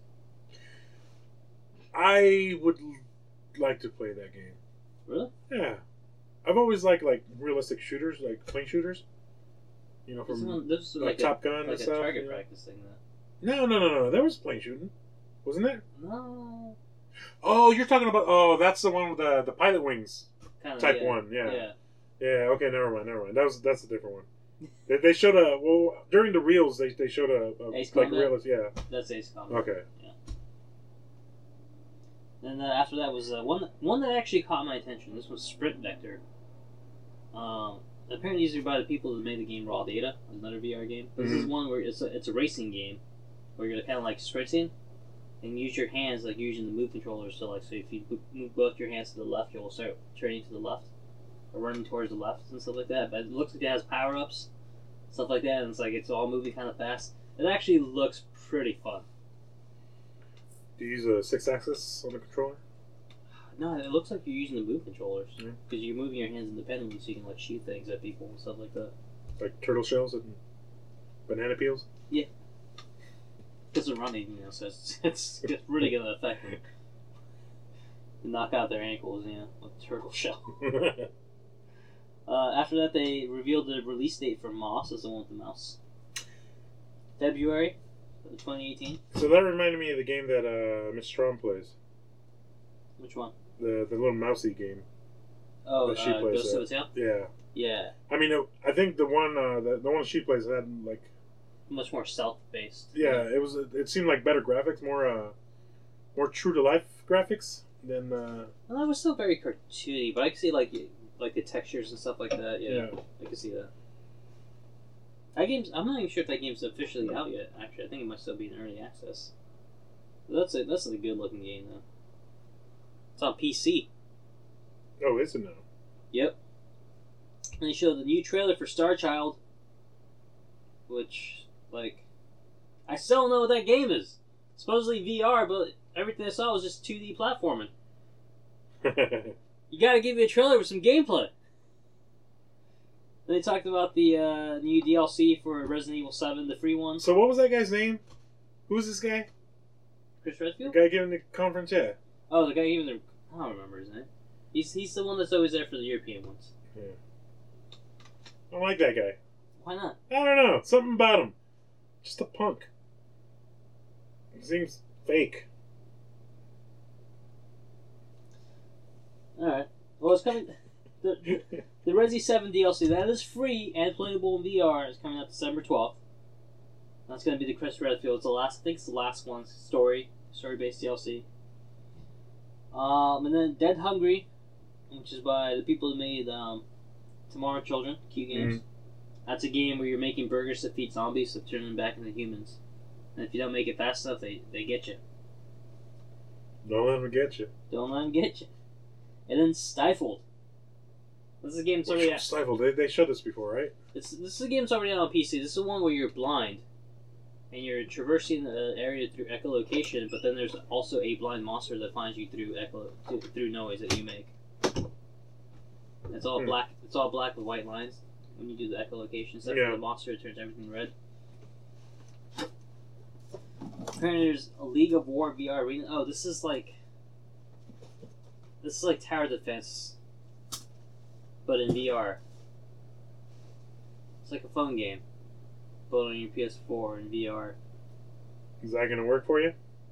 I would like to play that game. Really? Yeah. I've always liked like realistic shooters, like plane shooters. From this was like Top Gun like and stuff. a target practice thing. No. There was plane shooting, wasn't there? No. Oh, you're talking about. Oh, that's the one with the pilot wings. Kinda, Type yeah. 1, yeah. Yeah. Yeah. Okay. Never mind. That's a different one. They showed during the reels they showed a Ace like Combat? reels. Yeah. That's Ace Combat. Okay. And after that was one that actually caught my attention. This was Sprint Vector. Apparently these are by the people that made the game Raw Data, another VR game. This is one where it's a racing game where you're kind of like sprinting and use your hands like using the move controllers. So like, so if you move both your hands to the left, you'll start turning to the left or running towards the left and stuff like that. But it looks like it has power ups, stuff like that, and it's like it's all moving kind of fast. It actually looks pretty fun. Do you use a 6-axis on the controller? No, it looks like you're using the move controllers Yeah. because you're moving your hands independently, so you can like shoot things at people and stuff like that. Like turtle shells and banana peels? It's a running, so it's really gonna affect them. Knock out their ankles, with a turtle shell. After that, they revealed the release date for Moss as the one with the mouse. February 2018. So that reminded me of the game that Miss Strom plays. Which one? The little mousy game. Oh, that she plays Ghost of a Tale? Yeah. Yeah. I mean, I think the one the one she plays had like Much more stealth-based. yeah, it seemed like better graphics, more true to life graphics than Well, that was still very cartoony, but I can see like the textures and stuff like that. Yeah. I can see that. That game's. I'm not even sure if that game's officially out yet. Actually, I think it might still be in early access. But that's a good looking game though. It's on PC. Oh, is it now? Yep. And they showed the new trailer for Star Child, which I still don't know what that game is. Supposedly VR, but everything I saw was just 2D platforming. You gotta give me a trailer with some gameplay. Then they talked about the new DLC for Resident Evil 7, the free one. So what was that guy's name? Who's this guy? Chris The Redfield? guy giving the conference, yeah. Oh, the guy even the I don't remember his name. He's the one that's always there for the European ones. I don't like that guy. Why not? I don't know. Something about him. Just a punk. He seems fake. All right. Well, it's coming. The Resi 7 DLC that is free and playable in VR is coming out December 12th. That's going to be the Chris Redfield. It's the last. I think it's the last one. Story-based DLC. And then Dead Hungry, which is by the people who made Tomorrow Children, Q Games. That's a game where you're making burgers to feed zombies to turn them back into humans. And if you don't make it fast enough, they get you. Don't let him get you. Don't let them get you. And then Stifled. This is a game that's already out. Stifled. They showed this before, right? This is a game that's already out on PC. This is the one where you're blind. And you're traversing the area through echolocation, but then there's also a blind monster that finds you through noise that you make. It's all black. It's all black with white lines when you do the echolocation. Except for the monster, it turns everything red. Apparently, there's a League of War VR arena. Oh, this is like tower defense, but in VR. It's like a phone game, but on your PS4 in VR. Is that going to work for you?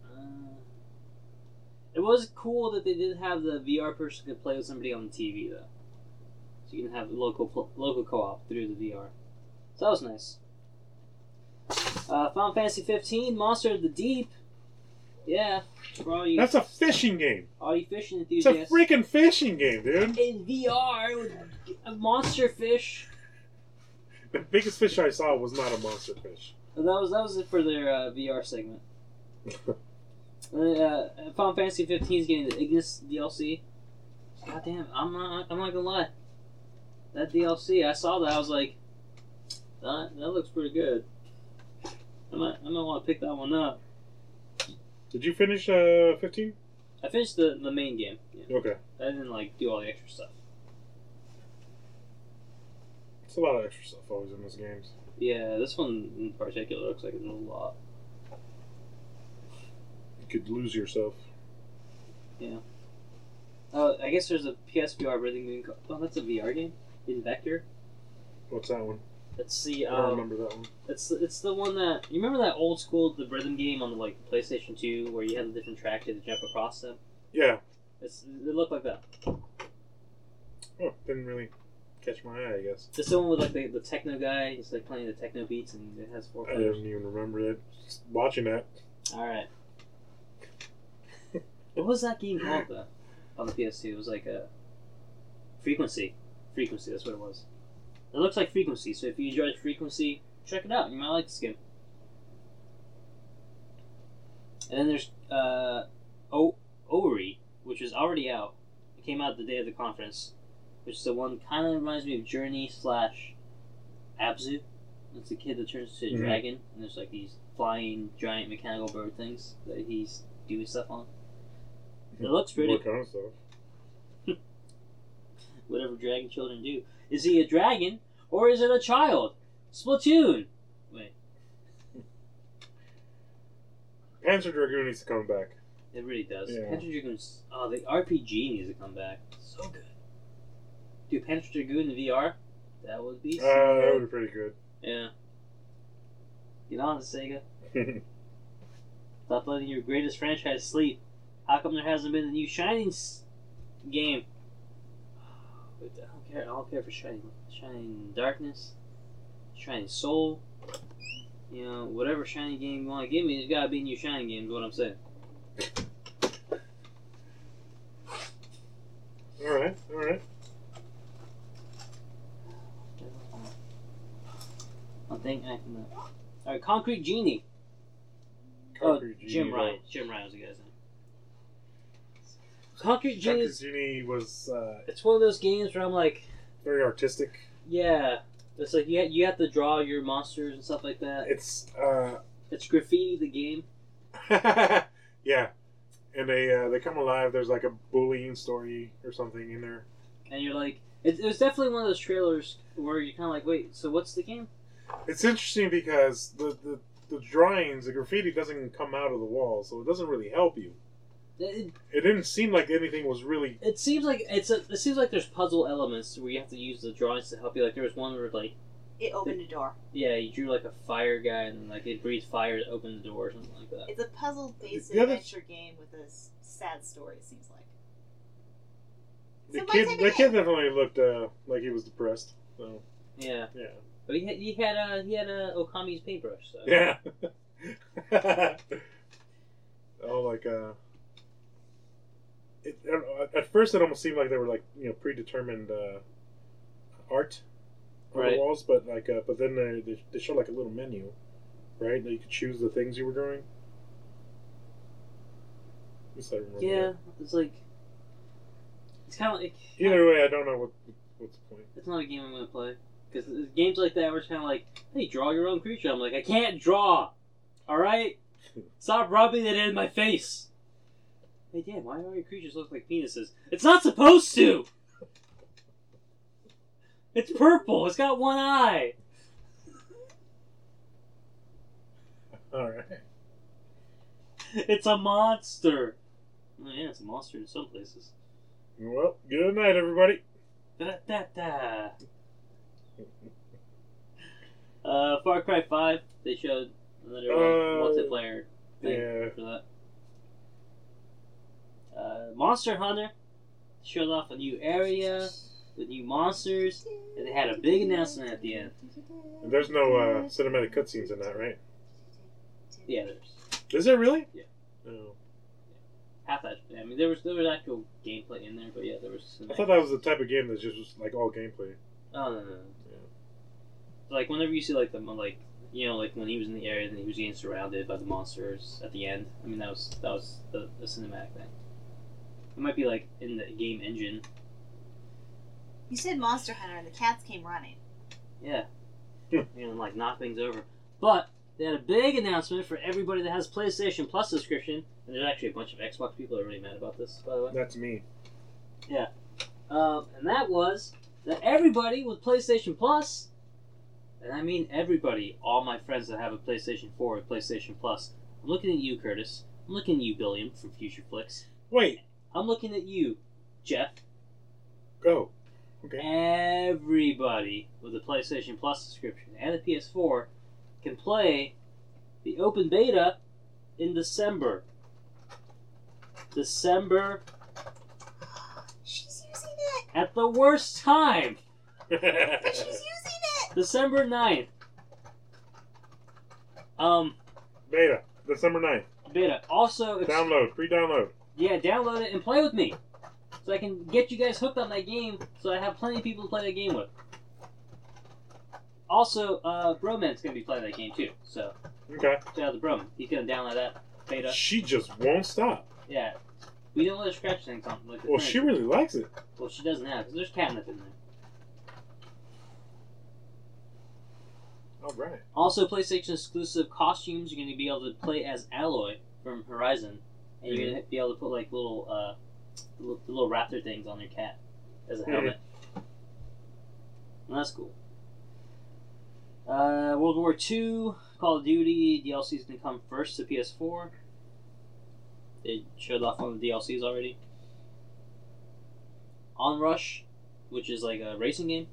It was cool that they did have the VR person could play with somebody on the TV though, so you can have local co-op through the VR. So that was nice. Final Fantasy 15, Monster of the Deep. Yeah, for all you. That's a fishing game. All you fishing It's a enthusiasts. freaking fishing game, dude. In VR with a monster fish. The biggest fish I saw was not a monster fish. That was it for their VR segment. Final Fantasy 15 is getting the Ignis DLC. God damn, I'm not gonna lie. That DLC, I saw that, I was like, that looks pretty good. I might want to pick that one up. Did you finish 15? I finished the main game. Yeah. Okay. I didn't do all the extra stuff. It's a lot of extra stuff always in those games. Yeah, this one in particular looks like it's a lot. You could lose yourself. Yeah. I guess there's a PSVR rhythm game. Oh, that's a VR game? In Vector? What's that one? Let's see. I don't remember that one. It's the one that you remember that old school the rhythm game on the PlayStation 2 where you had the different tracks to jump across them. Yeah. It looked like that. Oh, didn't really catch my eye, I guess. It's the one with like the techno guy. He's like playing the techno beats, and it has 4 I players. didn't even remember that. Just watching that. All right. What was that game called though? On the PS2, it was like a Frequency. Frequency. That's what it was. It looks like Frequency. So if you enjoyed Frequency, check it out. You might like this game. And then there's Ori, which is already out. It came out the day of the conference, which is the one kind of reminds me of Journey / Abzu. It's the kid that turns into a dragon, and there's like these flying giant mechanical bird things that he's doing stuff on. It looks pretty. What kind of stuff? Whatever dragon children do. Is he a dragon or is it a child? Splatoon. Wait, Panzer Dragoon needs to come back. it really does. Yeah. Panzer Dragoon's. Oh, the RPG needs to come back. So good. Dude, Panzer Dragoon in VR? That would be so That good. would be pretty good. Yeah. Get on it, Sega. Stop letting your greatest franchise sleep. How come there hasn't been a new Shining game? Wait, I don't care for Shining Darkness, Shining Soul. You know, whatever Shining game you want to give me, there's got to be a new Shining game. Is what I'm saying. All right. I think I can. All right, Concrete Genie. Concrete Jim Genie, Ryan. Jim Ryan was the guy's name. Concrete Genie. Concrete Genie was It's one of those games where I'm like, very artistic. yeah, it's like you have to draw your monsters and stuff like that. It's It's graffiti the game. yeah, and they come alive. There's like a bullying story or something in there. And you're like, it was definitely one of those trailers where you're kind of like, wait, so what's the game? It's interesting because the drawings, the graffiti doesn't come out of the wall, so it doesn't really help you. It didn't seem like anything was really. It seems like it seems like there's puzzle elements where you have to use the drawings to help you. Like there was one where like It opened a door. yeah, you drew like a fire guy and like it breathes fire to open the door or something like that. It's a puzzle-based The other- adventure game with a sad story, it seems like. The So my kid, type of the game. kid definitely looked like he was depressed. So Yeah, yeah, but he had Okami's paintbrush. So. yeah. Oh, like It, I don't know, at first, it almost seemed like they were like predetermined art on Right. the walls, but but then they show like a little menu, right? That you could choose the things you were drawing. At least I remember Yeah, that. it's like it's kind of like Either way, I don't know what's the point. it's not a game I'm gonna play because games like that where it's kind of like, hey, draw your own creature. I'm like, I can't draw. All right, stop rubbing it in my face. Hey, Dan, why do all your creatures look like penises? It's not supposed to! It's purple! It's got one eye! All right. It's a monster! Oh, yeah, it's a monster in some places. Well, good night, everybody. Da-da-da-da. Far Cry 5, they showed another multiplayer thing yeah. for that. Monster Hunter showed off a new area with new monsters, and they had a big announcement at the end. And there's no cinematic cutscenes in that, right? Yeah, there's Is there really? Yeah. Oh. half that. I mean, there was actual gameplay in there, but yeah, there was. I thought that was the type of game that just was like all gameplay. Oh no. Yeah. Like whenever you see like the like when he was in the area and he was getting surrounded by the monsters at the end. I mean that was the cinematic thing. It might be like in the game engine. You said Monster Hunter and the cats came running. Yeah. And like knock things over. But they had a big announcement for everybody that has PlayStation Plus subscription, and there's actually a bunch of Xbox people that are really mad about this, by the way. That's me. And that was that everybody with PlayStation Plus, and I mean everybody, all my friends that have a PlayStation 4 with PlayStation Plus. I'm looking at you, Curtis. I'm looking at you, Billiam from Future Flicks. Wait. I'm looking at you, Jeff. Go. Okay. Everybody with a PlayStation Plus subscription and a PS4 can play the open beta in December. She's using it. At the worst time. But she's using it! December 9th. Beta, December 9th. Beta. Also, Download, free download. yeah, download it and play with me. So I can get you guys hooked on that game, so I have plenty of people to play that game with. Also, Broman's going to be playing that game too, so Okay. shout out to Broman. He's going to download that beta. She just won't stop. Yeah. We don't let her scratch things on. Like the Well, she really likes it. Well, she doesn't have, because there's catnip in there. All right. Also, PlayStation exclusive costumes. You're going to be able to play as Aloy from Horizon, and you're going to be able to put like little raptor things on your cat as a helmet. And that's cool. World War II, Call of Duty DLC is going to come first to PS4. They showed off one of the DLCs already. Onrush, which is like a racing game.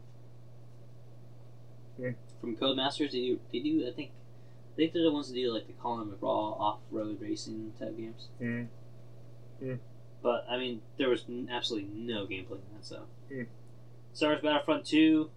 From Codemasters, they do. I think they're the ones that do like the Colin McRaw off-road racing type games. But I mean, there was absolutely no gameplay in that. So, Star Wars Battlefront 2.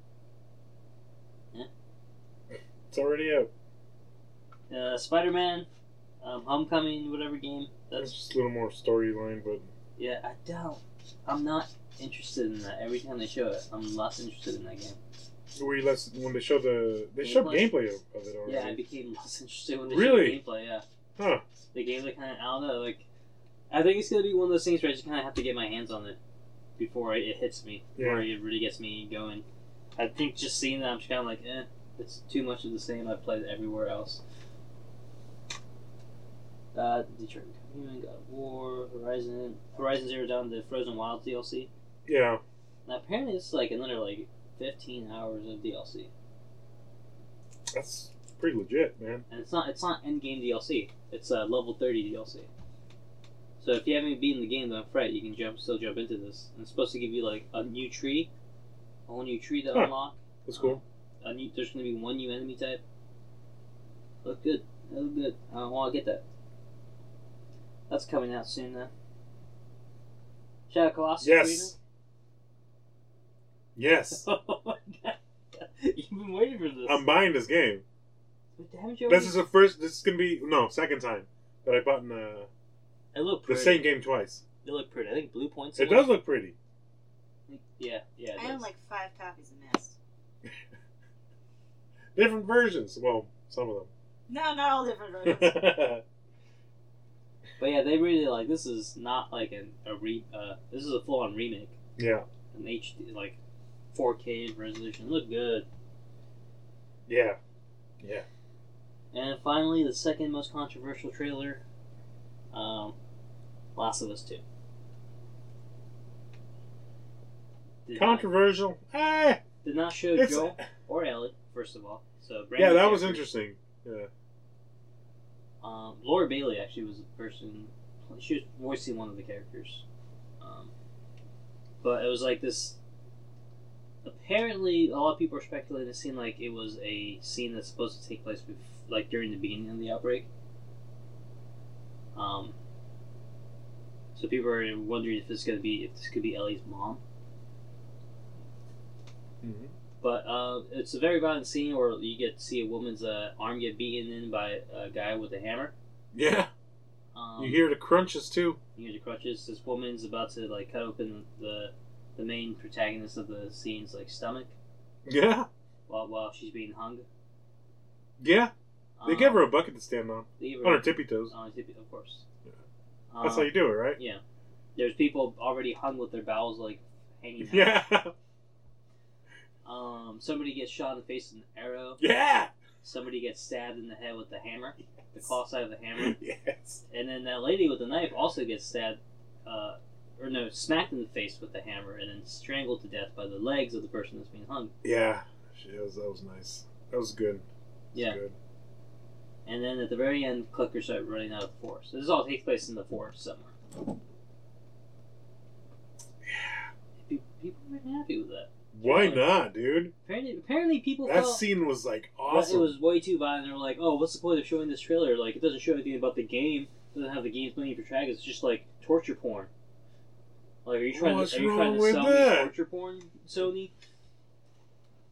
It's already out. Spider-Man, Homecoming, whatever game. That's That's just a little more storyline, but yeah. I'm not interested in that. Every time they show it, I'm less interested in that game. when they showed gameplay of it already. Yeah, I became less interested when they Really? showed gameplay. Yeah. Huh. The gameplay kind of, I don't know, like, I think it's gonna be one of those things where I just kind of have to get my hands on it before it hits me, before it really gets me going. I think just seeing that, I'm just kind of like, it's too much of the same. I've played it everywhere else. Detroit Become Human, God of War, Horizon Zero Dawn, the Frozen Wilds DLC. Yeah. Now apparently it's like another like 15 hours of DLC, That's pretty legit, man. and it's not end game DLC. It's level 30 DLC. So if you haven't beaten the game, don't fret. You can still jump into this. And it's supposed to give you like a new tree, a whole new tree to unlock. That's cool. There's going to be one new enemy type. Look good. Look good. I want to get that. That's coming out soon, then. Shadow Colossus. Yes. Yes. Oh my god. You've been waiting for this. I'm buying this game. But haven't you This already... is gonna be second time that I bought It looked the pretty. same game twice. It looked pretty. I think Blue Point's It does look pretty. Yeah, it I own does. like 5 copies of Myst. Different versions. Well, some of No, not all different versions. them. But yeah, they really like, this is not like this is a full-on remake. Yeah. An HD, like 4K resolution. Look good. Yeah. Yeah. And finally, the second most controversial trailer, Last of Us 2. Controversial. Did not show It's- Joel or Ellie, first of all. So brand Yeah, new that was characters. interesting. Yeah. Laura Bailey actually was the person. She was voicing one of the characters. But it was like this. Apparently, a lot of people are speculating it seemed like it was a scene that's supposed to take place like during the beginning of the outbreak. So people are wondering if this could be Ellie's mom. Mm-hmm. But it's a very violent scene where you get to see a woman's arm get beaten in by a guy with a hammer. Yeah. You hear the crunches too. You hear the crutches. This woman's about to like cut open the main protagonist of the scene's like stomach Yeah. while she's being hung. Yeah. They give her a bucket to stand on. They give On her tippy toes. on her tippy, of course. Yeah. That's how you do it, right? Yeah. There's people already hung with their bowels like hanging out. Yeah. Somebody gets shot in the face with an arrow. Yeah. Somebody gets stabbed in the head with the hammer, the claw side of the hammer. Yes. And then that lady with the knife also gets stabbed, smacked in the face with the hammer and then strangled to death by the legs of the person that's being hung. Yeah. That was nice. That was good. Yeah. Good. And then at the very end, clickers start running out of the forest. This all takes place in the forest somewhere. Yeah. People weren't happy with that. Why Yeah. not, dude? Apparently people That felt scene was like that awesome. it was way too violent. They were like, "Oh, what's the point of showing this trailer? Like, it doesn't show anything about the game. It doesn't have the game's main protagonist. It's just like torture porn. Like, are you trying What's to wrong to with sell me that? torture porn, Sony?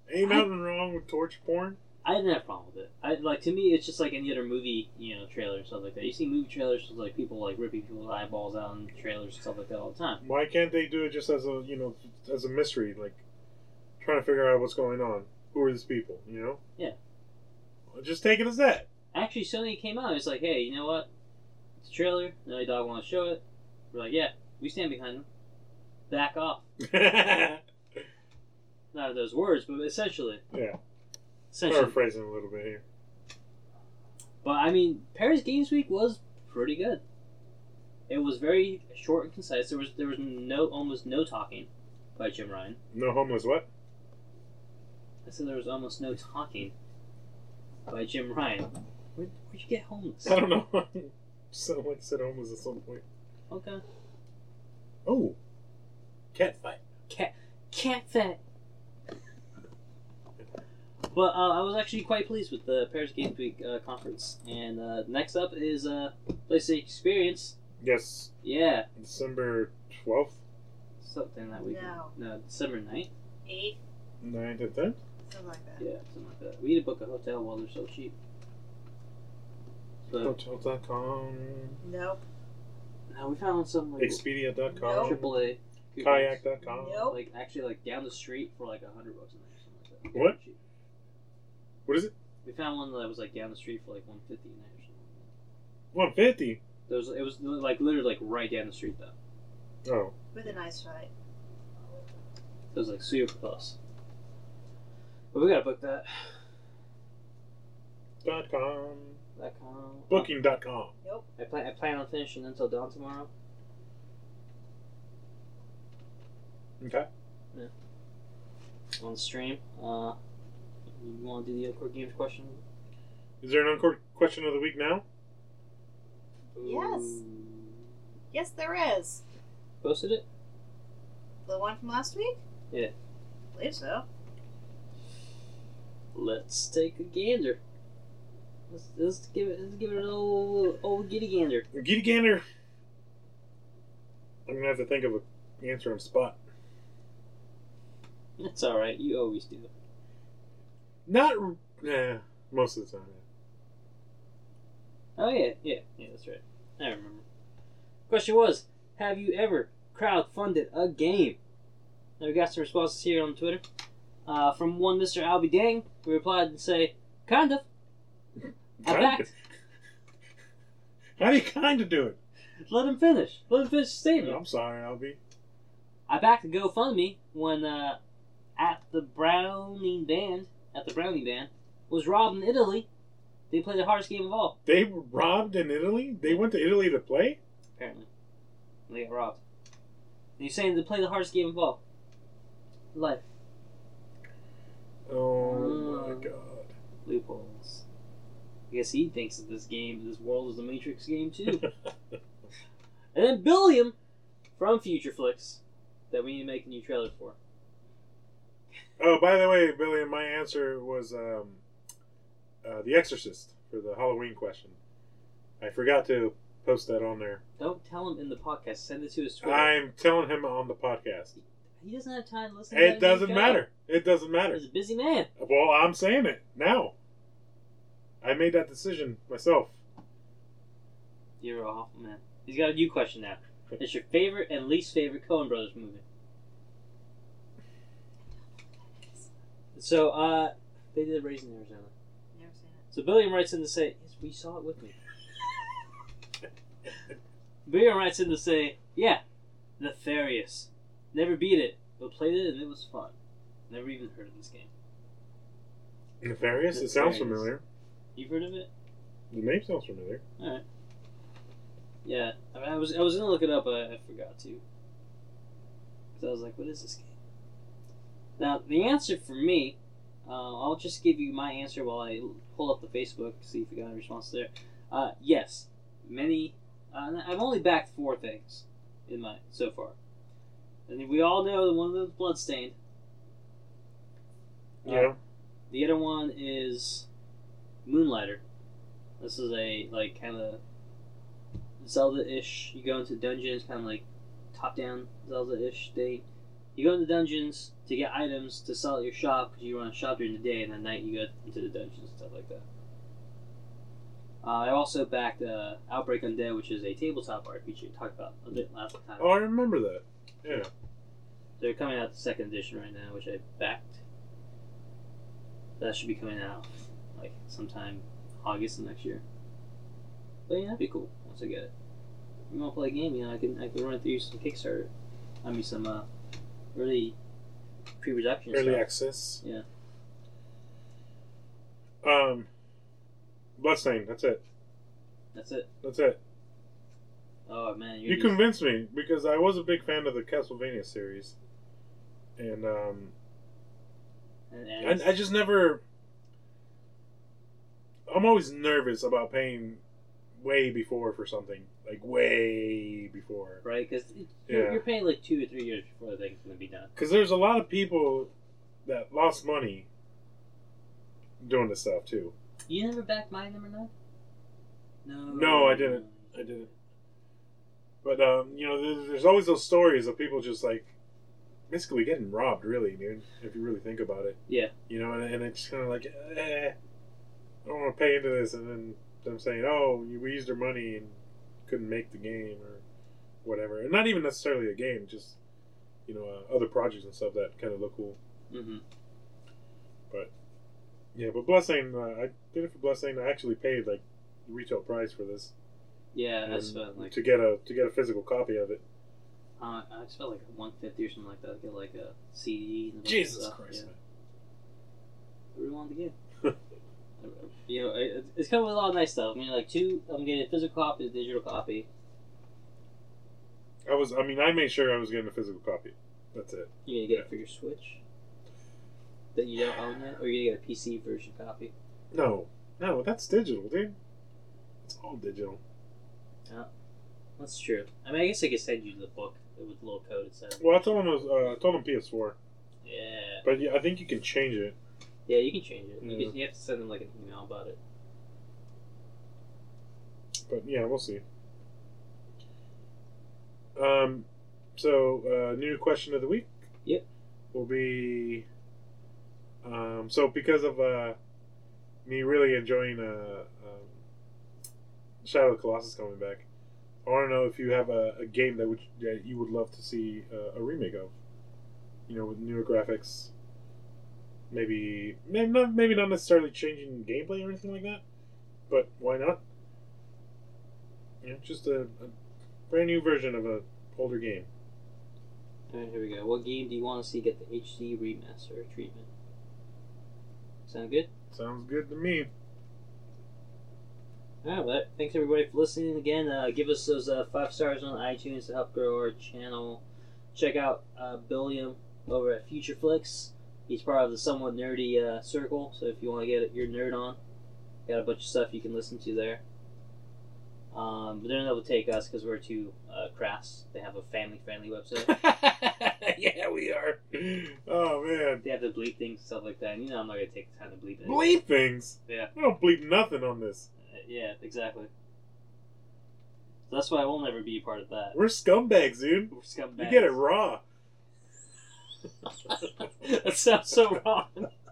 Ain't nothing wrong with torture porn. I didn't have a problem with it. To me, it's just like any other movie, trailer and stuff like that. You see movie trailers with like people like ripping people's eyeballs out in trailers and stuff like that all the time. Why can't they do it just as a as a mystery, like trying to figure out what's going on? Who are these people? Yeah. Well, just take it as that. Actually, Sony came out. It's like, hey, you know what? It's a trailer. Naughty Dog want to show it. We're like, yeah, we stand behind them. Back off. Not those words, but essentially. Yeah. Essentially. Paraphrasing a little bit here. But I mean, Paris Games Week was pretty good. It was very short and concise. There was almost no talking by Jim Ryan. No homeless what? I said there was almost no talking by Jim Ryan. Where'd you get homeless? I don't know. Sounded like I said homeless at some point. Okay. Oh. Cat fight. Cat fight. But I was actually quite pleased with the Paris Games Week conference. And next up is PlayStation Experience. Yes. Yeah. December 12th? Something that week. No, December 9th. 8th. 9th and 10th? Something like that. Yeah, something like that. We need to book a hotel while they're so cheap. But, Hotel.com. Nope. no, we found some like Expedia.com. Nope. AAA coupons. Kayak.com. Nope. Like actually like down the street for like $100 a night or something like that. What? Cheap. What is it? We found one that was like down the street for like $150 a night or something. 150. It was like literally like right down the street though. Oh. With a nice ride. It was like super close. But we gotta book that. .com. .com. Booking.com. Nope. I plan on finishing Until Dawn tomorrow. Okay. On the stream. You want to do the Uncourt Games question? Is there an Uncourt question of the week now? Yes. Ooh. Yes, there is. Posted it? The one from last week? Yeah. I believe so. Let's take a gander. Let's give it an old giddy gander. Giddy gander. I'm going to have to think of an answer on spot. That's alright, you always do. Not... most of the time, Oh yeah, that's right. I remember. Question was, have you ever crowdfunded a game? Now we got some responses here on Twitter. From one Mr. Albie Dang, who replied and say, kind of. I backed. How do you kind of do it? Let him finish. Let him finish the statement. I'm sorry, Albie. I backed the GoFundMe when at the Brownie Band was robbed in Italy. They played the hardest game of all. They were robbed in Italy? They went to Italy to play? Apparently. They got robbed. And he's saying they play the hardest game of all. Life. Oh my god. Loopholes. I guess he thinks that this world is a Matrix game too. And then Billiam from Future Flicks that we need to make a new trailer for. Oh, by the way, Billy, my answer was The Exorcist for the Halloween question. I forgot to post that on there. Don't tell him in the podcast. Send it to his Twitter. I'm telling him on the podcast. He doesn't have time to listen to It doesn't matter. It doesn't matter. He's a busy man. Well, I'm saying it now. I made that decision myself. You're awful, man. He's got a new question now. It's your favorite and least favorite Coen Brothers movie. So, they did Raising Arizona. Never seen it. So Billiam writes in to say, yes, we saw it with me. Billiam writes in to say, yeah, Nefarious. Never beat it, but played it and it was fun. Never even heard of this game. Nefarious? It sounds familiar. You've heard of it? The name sounds familiar. Alright. Yeah, I mean, I was gonna look it up, but I forgot to. Because I was like, what is this game? Now, the answer for me, I'll just give you my answer while I pull up the Facebook, see if we got any response there. Yes. Many, I've only backed 4 things in mine so far. And we all know that one of them is Bloodstained. Yeah. The other one is Moonlighter. This is a, like, kind of Zelda-ish. You go into dungeons, kind of like top-down Zelda-ish thing. You go into dungeons to get items to sell at your shop because you run a shop during the day, and at night you go into the dungeons and stuff like that. I also backed Outbreak Undead, which is a tabletop RPG we talked about a bit last time. Oh, I remember that. Yeah. They're coming out the second edition right now, which I backed. That should be coming out like sometime August of next year. But yeah, that'd be cool once I get it. If you want to play a game, I can run through some Kickstarter. I mean some early pre-production Early stuff. access. Yeah. Bloodstained. That's it. That's it. That's it. Oh man, You convinced me because I was a big fan of the Castlevania series, and I just never. I'm always nervous about paying way before for something, like way before. right, because Yeah. you're paying like 2 or 3 years before the thing's gonna be done. Because there's a lot of people that lost money doing this stuff too. You never backed my number 9? No. No, I didn't. I didn't. But you know, there's always those stories of people just like basically getting robbed, really, dude. If you really think about it. Yeah. You know, and it's kind of like, I don't want to pay into this, and then them saying, oh, we used our money and couldn't make the game or whatever, and not even necessarily a game, just you know, other projects and stuff that kind of look cool. Mm-hmm. But yeah, but Bloodstained, I did it for Bloodstained. I actually paid like the retail price for this. Yeah, that's and like to get a physical copy of it. I spent like $150 or something like that to get like a CD. And a bunch of Jesus stuff. Christ! Yeah. I really wanted to get. You know, it's coming with a lot of nice stuff. I mean, like I'm getting a physical copy, a digital copy. I made sure I was getting a physical copy. That's it. You're gonna get it for your Switch that you don't own yet, or you're gonna get a PC version copy. No, that's digital, dude. It's all digital. That's true. I mean, I guess I could send you the book with the little code it says. Well, I told him PS4, Yeah. but yeah, I think you can change it. Yeah, you can change it. Yeah. You have to send them like an email about it. But yeah, we'll see. So new question of the week. Yep. Will be. So because of me really enjoying Shadow of the Colossus coming back, I want to know if you have a game that you would love to see a remake of. You know, with newer graphics. Maybe not necessarily changing gameplay or anything like that, but why not? You know, just a brand new version of a older game. Alright, here we go. What game do you want to see get the HD remaster treatment? Sound good? Sounds good to me. Alright, well, thanks everybody for listening again. Give us those 5 stars on iTunes to help grow our channel. Check out Billiam over at Future Flicks. He's part of the somewhat nerdy circle, so if you want to get your nerd on, got a bunch of stuff you can listen to there. But they're not able to take us because we're too crass. They have a family-friendly website. Yeah, we are. Oh man, They have to bleep things and stuff like that. And you know I'm not going to take the time to bleep it. bleep things. Yeah. I don't bleep nothing on this. Yeah, exactly. So that's why I will never be a part of that. We're scumbags, dude. We're scumbags. You get it raw. That sounds so wrong.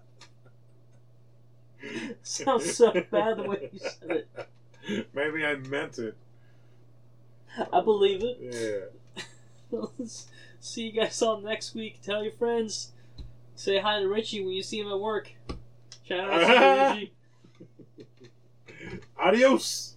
Sounds so bad the way you said it. Maybe I meant it. I believe it. Yeah. See you guys all next week. Tell your friends. Say hi to Richie when you see him at work. Shout out to Richie. Adios.